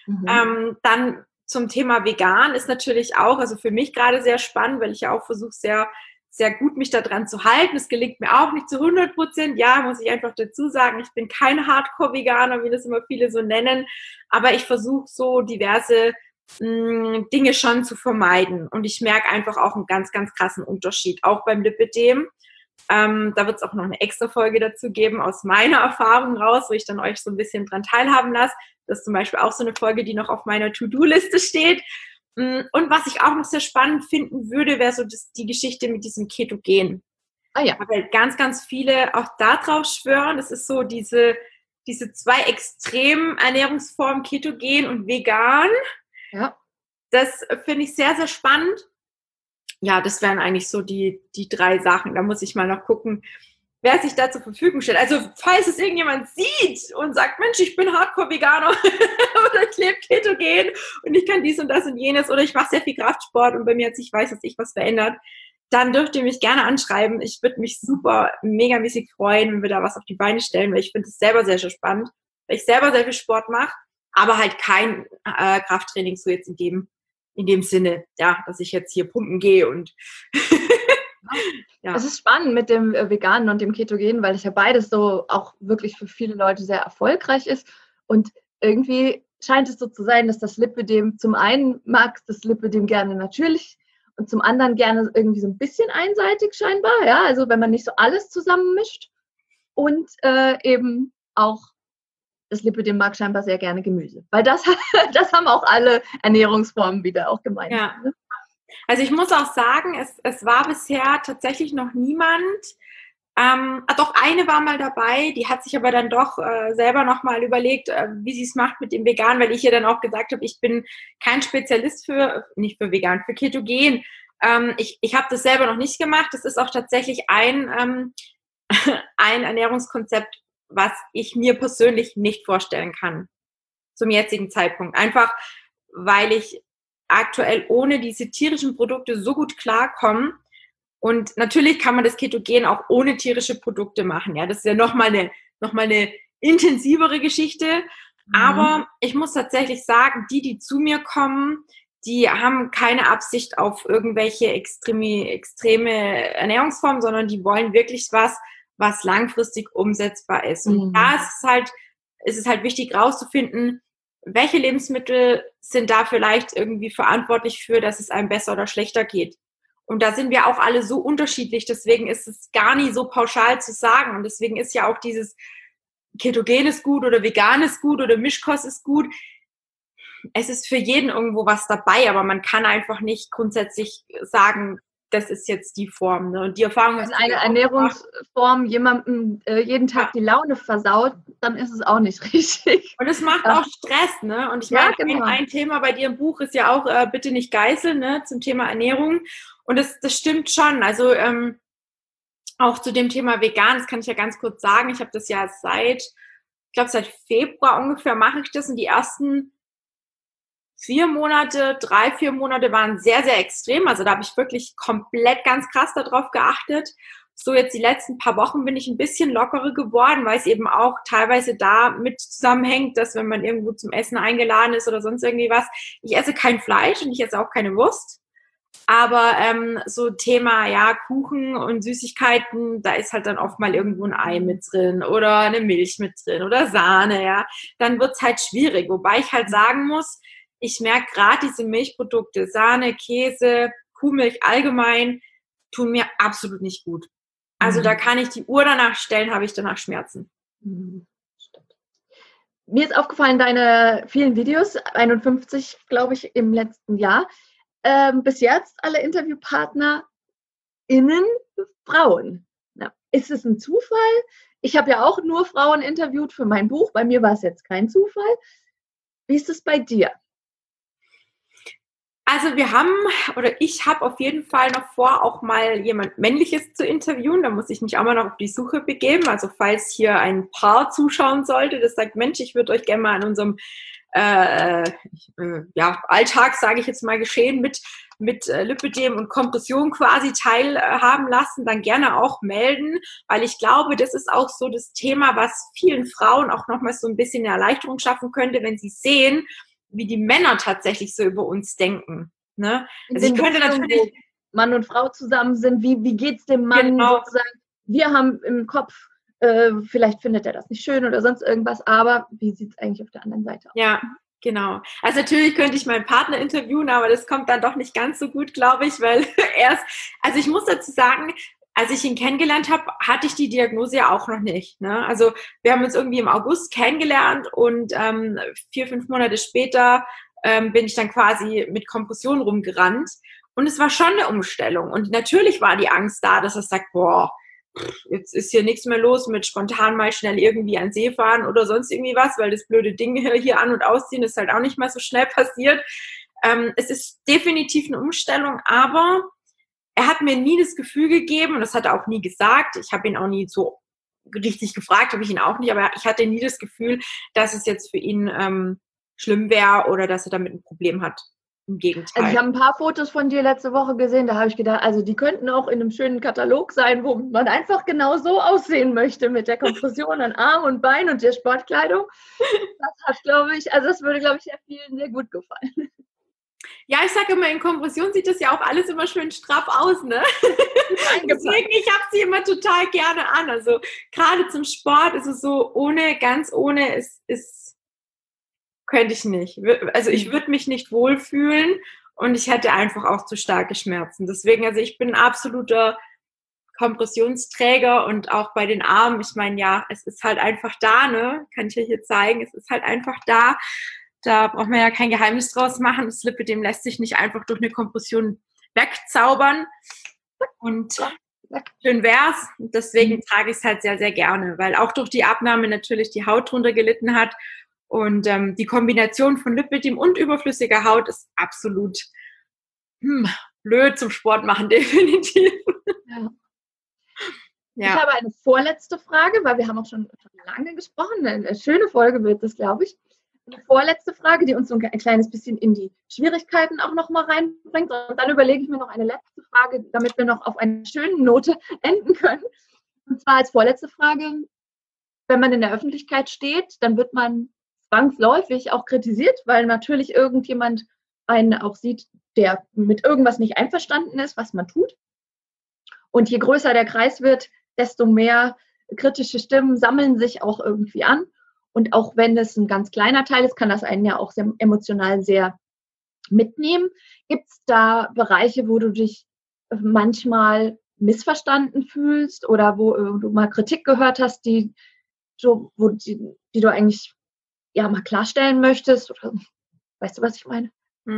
Dann zum Thema vegan ist natürlich auch, also für mich gerade sehr spannend, weil ich ja auch versuche, sehr, sehr gut mich da dran zu halten. Es gelingt mir auch nicht zu 100%. Ja, muss ich einfach dazu sagen, ich bin kein Hardcore-Veganer, wie das immer viele so nennen, aber ich versuche so diverse Dinge schon zu vermeiden. Und ich merke einfach auch einen ganz, ganz krassen Unterschied, auch beim Lipödem. Da wird es auch noch eine extra Folge dazu geben, aus meiner Erfahrung raus, wo ich dann euch so ein bisschen dran teilhaben lasse. Das ist zum Beispiel auch so eine Folge, die noch auf meiner To-Do-Liste steht. Und was ich auch noch sehr spannend finden würde, wäre so die Geschichte mit diesem Ketogen. Ah ja. Weil ganz, ganz viele auch darauf schwören. Das ist so diese zwei extremen Ernährungsformen, Ketogen und vegan. Ja. Das finde ich sehr, sehr spannend. Ja, das wären eigentlich so die 3 Sachen. Da muss ich mal noch gucken, wer sich da zur Verfügung stellt. Also, falls es irgendjemand sieht und sagt, Mensch, ich bin Hardcore-Veganer oder ich lebe Ketogen und ich kann dies und das und jenes oder ich mache sehr viel Kraftsport und bei mir hat sich, weiß ich, was verändert, dann dürft ihr mich gerne anschreiben. Ich würde mich super megamäßig freuen, wenn wir da was auf die Beine stellen, weil ich finde es selber sehr, sehr spannend, weil ich selber sehr viel Sport mache, aber halt kein Krafttraining so jetzt in dem Sinne, ja, dass ich jetzt hier pumpen gehe und ja. Es ist spannend mit dem Veganen und dem Ketogen, weil es ja beides so auch wirklich für viele Leute sehr erfolgreich ist. Und irgendwie scheint es so zu sein, dass das Lipödem zum einen mag das Lipödem gerne natürlich und zum anderen gerne irgendwie so ein bisschen einseitig scheinbar. Ja, also wenn man nicht so alles zusammenmischt. Und eben auch das Lipödem mag scheinbar sehr gerne Gemüse. Weil das haben auch alle Ernährungsformen wieder auch gemeint. Ja. Ne? Also ich muss auch sagen, es war bisher tatsächlich noch niemand, doch eine war mal dabei, die hat sich aber dann doch selber nochmal überlegt, wie sie es macht mit dem Vegan, weil ich ihr dann auch gesagt habe, ich bin kein Spezialist nicht für Vegan, für Ketogen. Ich habe das selber noch nicht gemacht. Das ist auch tatsächlich ein Ernährungskonzept, was ich mir persönlich nicht vorstellen kann zum jetzigen Zeitpunkt. Einfach, weil ich aktuell ohne diese tierischen Produkte so gut klarkomme. Und natürlich kann man das Ketogen auch ohne tierische Produkte machen. Ja, das ist ja nochmal eine intensivere Geschichte. Aber ich muss tatsächlich sagen, die zu mir kommen, die haben keine Absicht auf irgendwelche extreme Ernährungsformen, sondern die wollen wirklich was langfristig umsetzbar ist. Und da ist es halt wichtig rauszufinden, welche Lebensmittel sind da vielleicht irgendwie verantwortlich für, dass es einem besser oder schlechter geht. Und da sind wir auch alle so unterschiedlich, deswegen ist es gar nie so pauschal zu sagen. Und deswegen ist ja auch dieses Ketogen ist gut oder vegan ist gut oder Mischkost ist gut. Es ist für jeden irgendwo was dabei, aber man kann einfach nicht grundsätzlich sagen, das ist jetzt die Form. Ne? Und die Erfahrung wenn eine Ernährungsform jemandem jeden Tag die Laune versaut, dann ist es auch nicht richtig. Und es macht auch Stress, ne? Und ich meine, genau. ein Thema bei dir im Buch ist ja auch bitte nicht geißeln, ne? Zum Thema Ernährung. Und das stimmt schon. Also auch zu dem Thema vegan, das kann ich ja ganz kurz sagen. Ich habe das ja seit Februar ungefähr mache ich das. Und die ersten 3-4 Monate waren sehr, sehr extrem. Also da habe ich wirklich komplett ganz krass darauf geachtet. So jetzt die letzten paar Wochen bin ich ein bisschen lockerer geworden, weil es eben auch teilweise damit zusammenhängt, dass wenn man irgendwo zum Essen eingeladen ist oder sonst irgendwie was, ich esse kein Fleisch und ich esse auch keine Wurst. Aber so Thema, ja, Kuchen und Süßigkeiten, da ist halt dann oft mal irgendwo ein Ei mit drin oder eine Milch mit drin oder Sahne, ja. Dann wird's halt schwierig. Wobei ich halt sagen muss, ich merke gerade diese Milchprodukte, Sahne, Käse, Kuhmilch allgemein, tun mir absolut nicht gut. Also da kann ich die Uhr danach stellen, habe ich danach Schmerzen. Stimmt. Mir ist aufgefallen, deine vielen Videos, 51, glaube ich, im letzten Jahr, bis jetzt alle InterviewpartnerInnen Frauen. Na, ist es ein Zufall? Ich habe ja auch nur Frauen interviewt für mein Buch. Bei mir war es jetzt kein Zufall. Wie ist es bei dir? Also ich habe auf jeden Fall noch vor, auch mal jemand Männliches zu interviewen. Da muss ich mich auch mal noch auf die Suche begeben. Also falls hier ein Paar zuschauen sollte, das sagt, Mensch, ich würde euch gerne mal an unserem Alltag, sage ich jetzt mal, geschehen mit Lipödem und Kompression quasi teilhaben lassen, dann gerne auch melden, weil ich glaube, das ist auch so das Thema, was vielen Frauen auch nochmal so ein bisschen eine Erleichterung schaffen könnte, wenn sie sehen, wie die Männer tatsächlich so über uns denken. Ne? Also ich könnte natürlich, wo Mann und Frau zusammen sind, wie geht's dem Mann sozusagen? Wir haben im Kopf, vielleicht findet er das nicht schön oder sonst irgendwas, aber wie sieht es eigentlich auf der anderen Seite aus? Ja, genau. Also natürlich könnte ich meinen Partner interviewen, aber das kommt dann doch nicht ganz so gut, glaube ich, weil also ich muss dazu sagen, als ich ihn kennengelernt habe, hatte ich die Diagnose ja auch noch nicht. Ne? Also wir haben uns irgendwie im August kennengelernt und 4-5 Monate später bin ich dann quasi mit Kompression rumgerannt. Und es war schon eine Umstellung. Und natürlich war die Angst da, dass er sagt, boah, jetzt ist hier nichts mehr los mit spontan mal schnell irgendwie an See fahren oder sonst irgendwie was, weil das blöde Ding hier an- und ausziehen ist halt auch nicht mal so schnell passiert. Es ist definitiv eine Umstellung, aber er hat mir nie das Gefühl gegeben, und das hat er auch nie gesagt, ich habe ihn auch nie so richtig gefragt, habe ich ihn auch nicht, aber ich hatte nie das Gefühl, dass es jetzt für ihn schlimm wäre oder dass er damit ein Problem hat. Im Gegenteil. Also ich habe ein paar Fotos von dir letzte Woche gesehen, da habe ich gedacht, also die könnten auch in einem schönen Katalog sein, wo man einfach genau so aussehen möchte mit der Kompression an Arm und Bein und der Sportkleidung. Das hat, glaube ich, also das würde, glaube ich, sehr vielen sehr gut gefallen. Ja, ich sage immer, in Kompression sieht das ja auch alles immer schön straff aus, ne? Deswegen, ich habe sie immer total gerne an. Also gerade zum Sport ist es so, ganz ohne ist könnte ich nicht. Also ich würde mich nicht wohlfühlen und ich hätte einfach auch zu starke Schmerzen. Deswegen, also ich bin ein absoluter Kompressionsträger und auch bei den Armen, ich meine, ja, es ist halt einfach da, ne? Kann ich ja hier zeigen, es ist halt einfach da. Da braucht man ja kein Geheimnis draus machen. Das Lipödem lässt sich nicht einfach durch eine Kompression wegzaubern. Und schön wär's. Deswegen trage ich es halt sehr, sehr gerne, weil auch durch die Abnahme natürlich die Haut drunter gelitten hat. Und die Kombination von Lipödem und überflüssiger Haut ist absolut blöd zum Sport machen, definitiv. Ja. Ja. Ich habe eine vorletzte Frage, weil wir haben auch schon lange gesprochen. Eine schöne Folge wird das, glaube ich. Eine vorletzte Frage, die uns so ein kleines bisschen in die Schwierigkeiten auch noch mal reinbringt. Und dann überlege ich mir noch eine letzte Frage, damit wir noch auf einer schönen Note enden können. Und zwar als vorletzte Frage, wenn man in der Öffentlichkeit steht, dann wird man zwangsläufig auch kritisiert, weil natürlich irgendjemand einen auch sieht, der mit irgendwas nicht einverstanden ist, was man tut. Und je größer der Kreis wird, desto mehr kritische Stimmen sammeln sich auch irgendwie an. Und auch wenn es ein ganz kleiner Teil ist, kann das einen ja auch sehr emotional sehr mitnehmen. Gibt es da Bereiche, wo du dich manchmal missverstanden fühlst oder wo du mal Kritik gehört hast, die du eigentlich ja mal klarstellen möchtest? Oder, weißt du, was ich meine?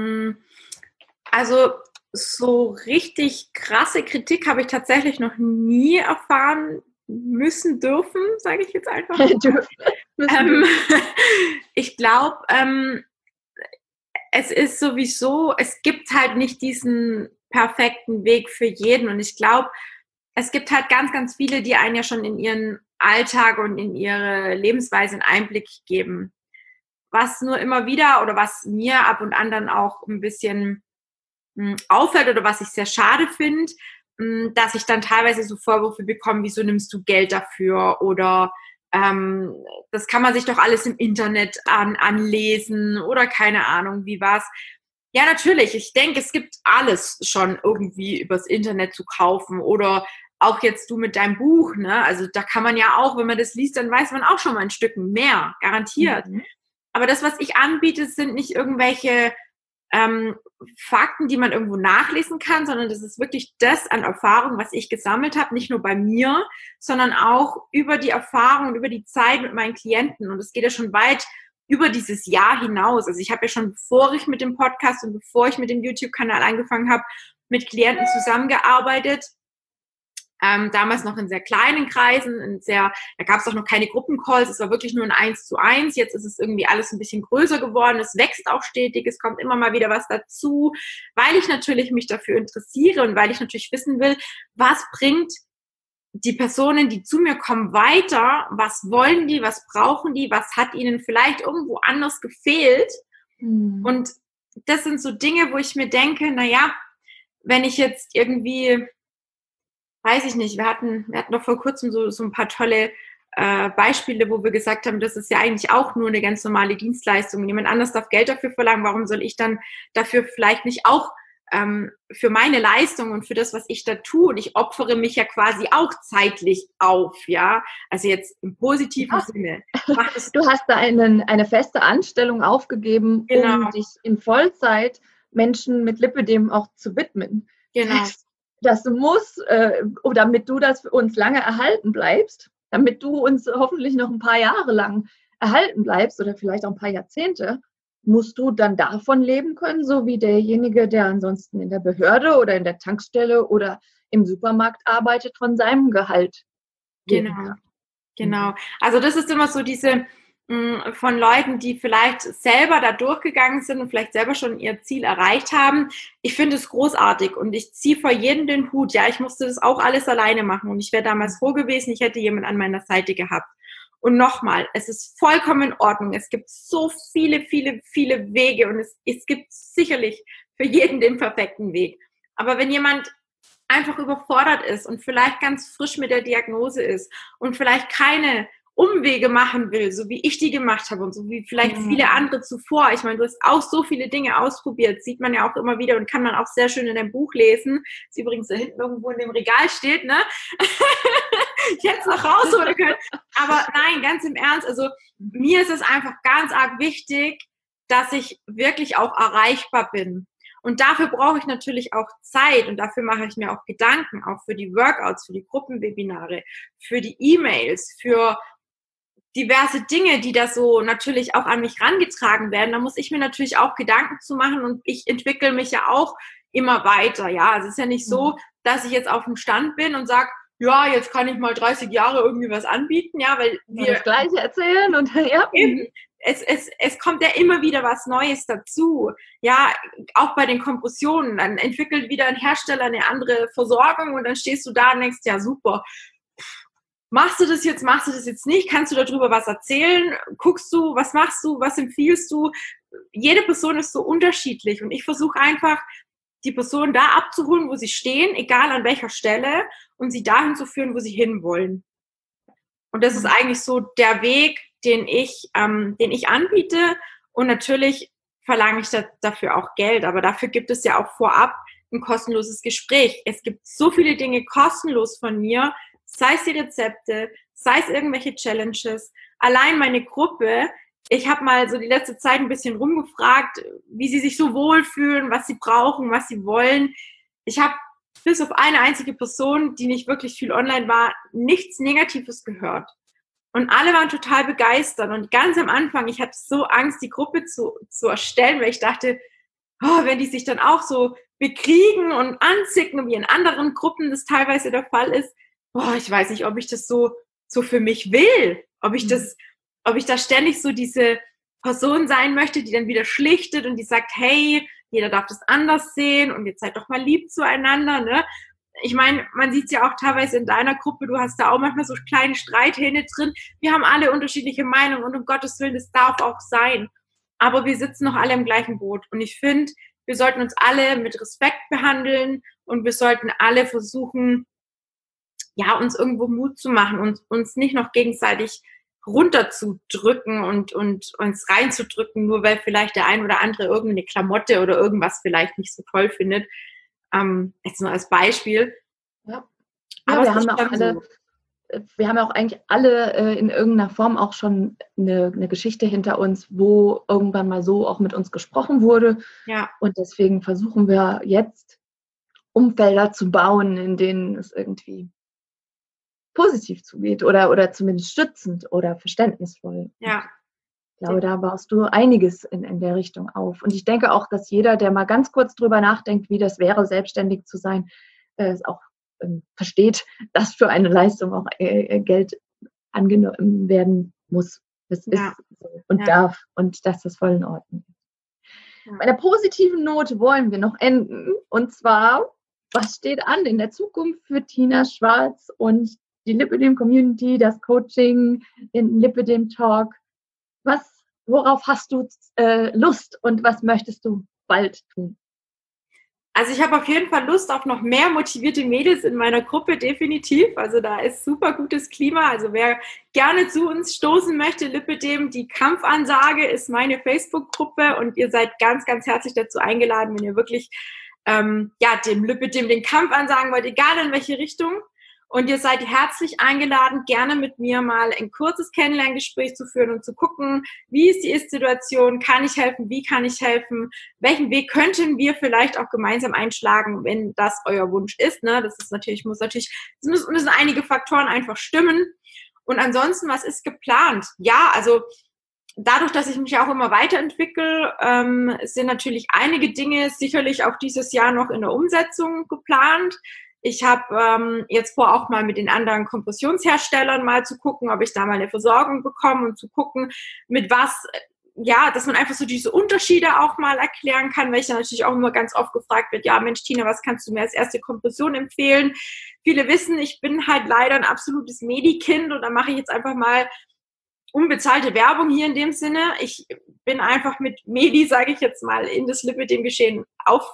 Also so richtig krasse Kritik habe ich tatsächlich noch nie erfahren dürfen, sage ich jetzt einfach. Ich glaube, es ist sowieso, es gibt halt nicht diesen perfekten Weg für jeden und ich glaube, es gibt halt ganz, ganz viele, die einen ja schon in ihren Alltag und in ihre Lebensweise einen Einblick geben. Was nur immer wieder oder was mir ab und an dann auch ein bisschen auffällt oder was ich sehr schade finde, dass ich dann teilweise so Vorwürfe bekomme, wieso nimmst du Geld dafür oder das kann man sich doch alles im Internet anlesen oder keine Ahnung, wie was. Ja, natürlich. Ich denke, es gibt alles schon irgendwie übers Internet zu kaufen oder auch jetzt du mit deinem Buch, ne? Also da kann man ja auch, wenn man das liest, dann weiß man auch schon mal ein Stück mehr, garantiert. Aber das, was ich anbiete, sind nicht irgendwelche Fakten, die man irgendwo nachlesen kann, sondern das ist wirklich das an Erfahrung, was ich gesammelt habe, nicht nur bei mir, sondern auch über die Erfahrung und über die Zeit mit meinen Klienten. Und es geht ja schon weit über dieses Jahr hinaus. Also ich habe ja schon, bevor ich mit dem Podcast und bevor ich mit dem YouTube-Kanal angefangen habe, mit Klienten zusammengearbeitet. Damals noch in sehr kleinen Kreisen, da gab es auch noch keine Gruppencalls, es war wirklich nur ein 1:1. Jetzt ist es irgendwie alles ein bisschen größer geworden, es wächst auch stetig, es kommt immer mal wieder was dazu, weil ich natürlich mich dafür interessiere und weil ich natürlich wissen will, was bringt die Personen, die zu mir kommen, weiter, was wollen die, was brauchen die, was hat ihnen vielleicht irgendwo anders gefehlt. Und das sind so Dinge, wo ich mir denke, naja, wenn ich jetzt irgendwie, weiß ich nicht, wir hatten noch vor kurzem so ein paar tolle Beispiele, wo wir gesagt haben, das ist ja eigentlich auch nur eine ganz normale Dienstleistung. Jemand anders darf Geld dafür verlangen, warum soll ich dann dafür vielleicht nicht auch für meine Leistung und für das, was ich da tue, und ich opfere mich ja quasi auch zeitlich auf, ja, also jetzt im positiven Sinne. Du hast da eine feste Anstellung aufgegeben, genau, um dich in Vollzeit Menschen mit Lipödem auch zu widmen. genau. Das muss, damit du das für uns lange erhalten bleibst, damit du uns hoffentlich noch ein paar Jahre lang erhalten bleibst oder vielleicht auch ein paar Jahrzehnte, musst du dann davon leben können, so wie derjenige, der ansonsten in der Behörde oder in der Tankstelle oder im Supermarkt arbeitet, von seinem Gehalt leben kann. Genau. Also das ist immer so diese von Leuten, die vielleicht selber da durchgegangen sind und vielleicht selber schon ihr Ziel erreicht haben. Ich finde es großartig und ich ziehe vor jedem den Hut. Ja, ich musste das auch alles alleine machen und ich wäre damals froh gewesen, ich hätte jemanden an meiner Seite gehabt. Und nochmal, es ist vollkommen in Ordnung. Es gibt so viele, viele, viele Wege und es gibt sicherlich für jeden den perfekten Weg. Aber wenn jemand einfach überfordert ist und vielleicht ganz frisch mit der Diagnose ist und vielleicht keine Umwege machen will, so wie ich die gemacht habe und so wie vielleicht viele andere zuvor. Ich meine, du hast auch so viele Dinge ausprobiert, sieht man ja auch immer wieder und kann man auch sehr schön in deinem Buch lesen, das übrigens da hinten irgendwo in dem Regal steht, ne? Ich hätte es noch rausholen können. Aber nein, ganz im Ernst, also mir ist es einfach ganz arg wichtig, dass ich wirklich auch erreichbar bin. Und dafür brauche ich natürlich auch Zeit und dafür mache ich mir auch Gedanken, auch für die Workouts, für die Gruppenwebinare, für die E-Mails, für diverse Dinge, die da so natürlich auch an mich rangetragen werden. Da muss ich mir natürlich auch Gedanken zu machen und ich entwickle mich ja auch immer weiter. Ja, also es ist ja nicht so, dass ich jetzt auf dem Stand bin und sage, ja, jetzt kann ich mal 30 Jahre irgendwie was anbieten, ja, weil wir das Gleiche erzählen und ja. Eben. Es kommt ja immer wieder was Neues dazu. Ja, auch bei den Kompressionen. Dann entwickelt wieder ein Hersteller eine andere Versorgung und dann stehst du da und denkst, ja super, machst du das jetzt nicht? Kannst du darüber was erzählen? Guckst du, was machst du, was empfiehlst du? Jede Person ist so unterschiedlich und ich versuche einfach, die Person da abzuholen, wo sie stehen, egal an welcher Stelle, und sie dahin zu führen, wo sie hinwollen. Und das ist eigentlich so der Weg, den ich anbiete. Und natürlich verlange ich dafür auch Geld. Aber dafür gibt es ja auch vorab ein kostenloses Gespräch. Es gibt so viele Dinge kostenlos von mir, sei es die Rezepte, sei es irgendwelche Challenges. Allein meine Gruppe, ich habe mal so die letzte Zeit ein bisschen rumgefragt, wie sie sich so wohlfühlen, was sie brauchen, was sie wollen. Ich habe bis auf eine einzige Person, die nicht wirklich viel online war, nichts Negatives gehört. Und alle waren total begeistert. Und ganz am Anfang, ich hatte so Angst, die Gruppe zu erstellen, weil ich dachte, oh, wenn die sich dann auch so bekriegen und anzicken, wie in anderen Gruppen das teilweise der Fall ist, oh, ich weiß nicht, ob ich das so für mich will. Ob ich da ständig so diese Person sein möchte, die dann wieder schlichtet und die sagt, hey, jeder darf das anders sehen und jetzt seid doch mal lieb zueinander, ne? Ich meine, man sieht es ja auch teilweise in deiner Gruppe, du hast da auch manchmal so kleine Streithähne drin. Wir haben alle unterschiedliche Meinungen und um Gottes Willen, das darf auch sein. Aber wir sitzen noch alle im gleichen Boot. Und ich finde, wir sollten uns alle mit Respekt behandeln und wir sollten alle versuchen, ja, uns irgendwo Mut zu machen und uns nicht noch gegenseitig runterzudrücken und uns reinzudrücken, nur weil vielleicht der ein oder andere irgendeine Klamotte oder irgendwas vielleicht nicht so toll findet. Jetzt nur als Beispiel. Ja, aber wir haben auch alle wir haben ja auch eigentlich alle in irgendeiner Form auch schon eine Geschichte hinter uns, wo irgendwann mal so auch mit uns gesprochen wurde. Ja. Und deswegen versuchen wir jetzt Umfelder zu bauen, in denen es irgendwie positiv zugeht oder zumindest stützend oder verständnisvoll. Ja. Ich glaube, da baust du einiges in der Richtung auf. Und ich denke auch, dass jeder, der mal ganz kurz drüber nachdenkt, wie das wäre, selbstständig zu sein, es auch versteht, dass für eine Leistung auch Geld angenommen werden muss. Das ist so und darf und dass das voll in Ordnung ist. Ja. Bei einer positiven Note wollen wir noch enden. Und zwar, was steht an in der Zukunft für Tina Schwarz und die Lipidem Community, das Coaching, den Lipidem Talk? Worauf hast du Lust und was möchtest du bald tun? Also ich habe auf jeden Fall Lust auf noch mehr motivierte Mädels in meiner Gruppe, definitiv. Also da ist super gutes Klima. Also wer gerne zu uns stoßen möchte, Lipidem, die Kampfansage ist meine Facebook-Gruppe und ihr seid ganz, ganz herzlich dazu eingeladen, wenn ihr wirklich dem Lipidem den Kampf ansagen wollt, egal in welche Richtung. Und ihr seid herzlich eingeladen, gerne mit mir mal ein kurzes Kennenlerngespräch zu führen und zu gucken, wie ist die Ist-Situation, kann ich helfen, wie kann ich helfen, welchen Weg könnten wir vielleicht auch gemeinsam einschlagen, wenn das euer Wunsch ist. Ne? Das ist natürlich, müssen einige Faktoren einfach stimmen. Und ansonsten, was ist geplant? Ja, also dadurch, dass ich mich auch immer weiterentwickle, sind natürlich einige Dinge sicherlich auch dieses Jahr noch in der Umsetzung geplant. Ich habe jetzt vor, auch mal mit den anderen Kompressionsherstellern mal zu gucken, ob ich da mal eine Versorgung bekomme und zu gucken, mit was, dass man einfach so diese Unterschiede auch mal erklären kann, weil ich dann natürlich auch immer ganz oft gefragt wird, ja Mensch Tina, was kannst du mir als erste Kompression empfehlen? Viele wissen, ich bin halt leider ein absolutes Medi-Kind und da mache ich jetzt einfach mal unbezahlte Werbung hier in dem Sinne. Ich bin einfach mit Medi, sage ich jetzt mal, in das Lipidem-Geschehen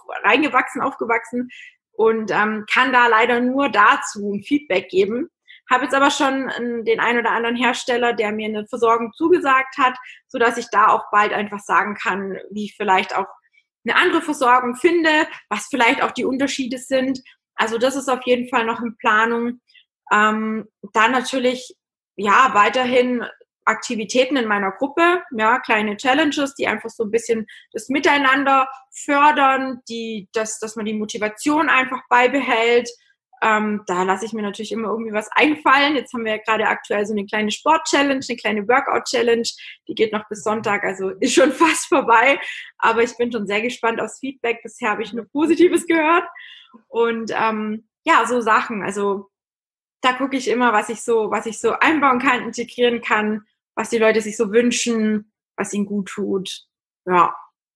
aufgewachsen und kann da leider nur dazu ein Feedback geben. Habe jetzt aber schon den ein oder anderen Hersteller, der mir eine Versorgung zugesagt hat, sodass ich da auch bald einfach sagen kann, wie ich vielleicht auch eine andere Versorgung finde, was vielleicht auch die Unterschiede sind. Also das ist auf jeden Fall noch in Planung. Dann natürlich, weiterhin Aktivitäten in meiner Gruppe, kleine Challenges, die einfach so ein bisschen das Miteinander fördern, dass man die Motivation einfach beibehält. Da lasse ich mir natürlich immer irgendwie was einfallen. Jetzt haben wir ja gerade aktuell so eine kleine Sport-Challenge, eine kleine Workout-Challenge. Die geht noch bis Sonntag, also ist schon fast vorbei. Aber ich bin schon sehr gespannt aufs Feedback. Bisher habe ich nur Positives gehört. Und so Sachen. Also da gucke ich immer, was ich so einbauen kann, integrieren kann, was die Leute sich so wünschen, was ihnen gut tut. Ja.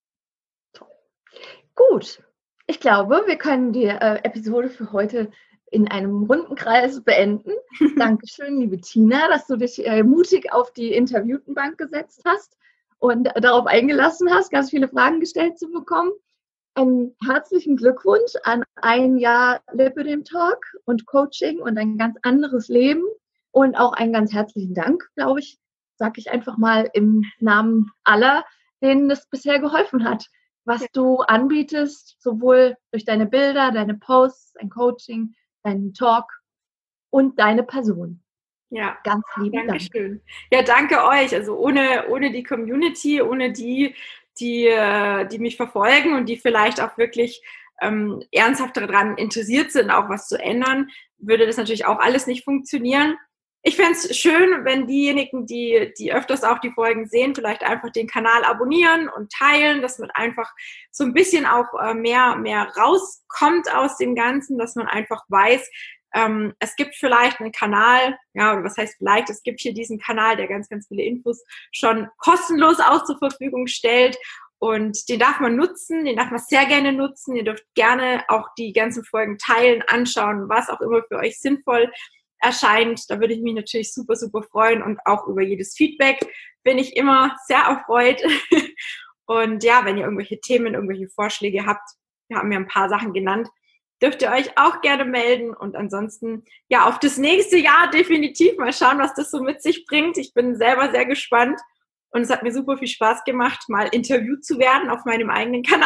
Gut. Ich glaube, wir können die Episode für heute in einem runden Kreis beenden. Dankeschön, liebe Tina, dass du dich mutig auf die Interviewtenbank gesetzt hast und darauf eingelassen hast, ganz viele Fragen gestellt zu bekommen. Einen herzlichen Glückwunsch an ein Jahr Lipidem Talk und Coaching und ein ganz anderes Leben und auch einen ganz herzlichen Dank, glaube ich, sage ich einfach mal im Namen aller, denen es bisher geholfen hat, was du anbietest, sowohl durch deine Bilder, deine Posts, dein Coaching, deinen Talk und deine Person. Ja, ganz lieben Dank. Dank. Ja, danke euch. Also ohne die Community, ohne die mich verfolgen und die vielleicht auch wirklich ernsthaft daran interessiert sind, auch was zu ändern, würde das natürlich auch alles nicht funktionieren. Ich fände es schön, wenn diejenigen, die öfters auch die Folgen sehen, vielleicht einfach den Kanal abonnieren und teilen, dass man einfach so ein bisschen auch mehr rauskommt aus dem Ganzen, dass man einfach weiß, es gibt vielleicht einen Kanal, oder was heißt vielleicht, es gibt hier diesen Kanal, der ganz, ganz viele Infos schon kostenlos zur Verfügung stellt und den darf man nutzen, den darf man sehr gerne nutzen. Ihr dürft gerne auch die ganzen Folgen teilen, anschauen, was auch immer für euch sinnvoll erscheint. Da würde ich mich natürlich super, super freuen und auch über jedes Feedback bin ich immer sehr erfreut. Und wenn ihr irgendwelche Themen, irgendwelche Vorschläge habt, wir haben ja ein paar Sachen genannt, dürft ihr euch auch gerne melden und ansonsten auf das nächste Jahr definitiv mal schauen, was das so mit sich bringt. Ich bin selber sehr gespannt und es hat mir super viel Spaß gemacht, mal interviewt zu werden auf meinem eigenen Kanal.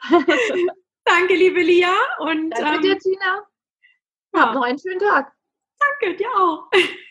Danke, liebe Lia. Und danke dir, Tina. Habt noch einen schönen Tag. Danke, dir auch.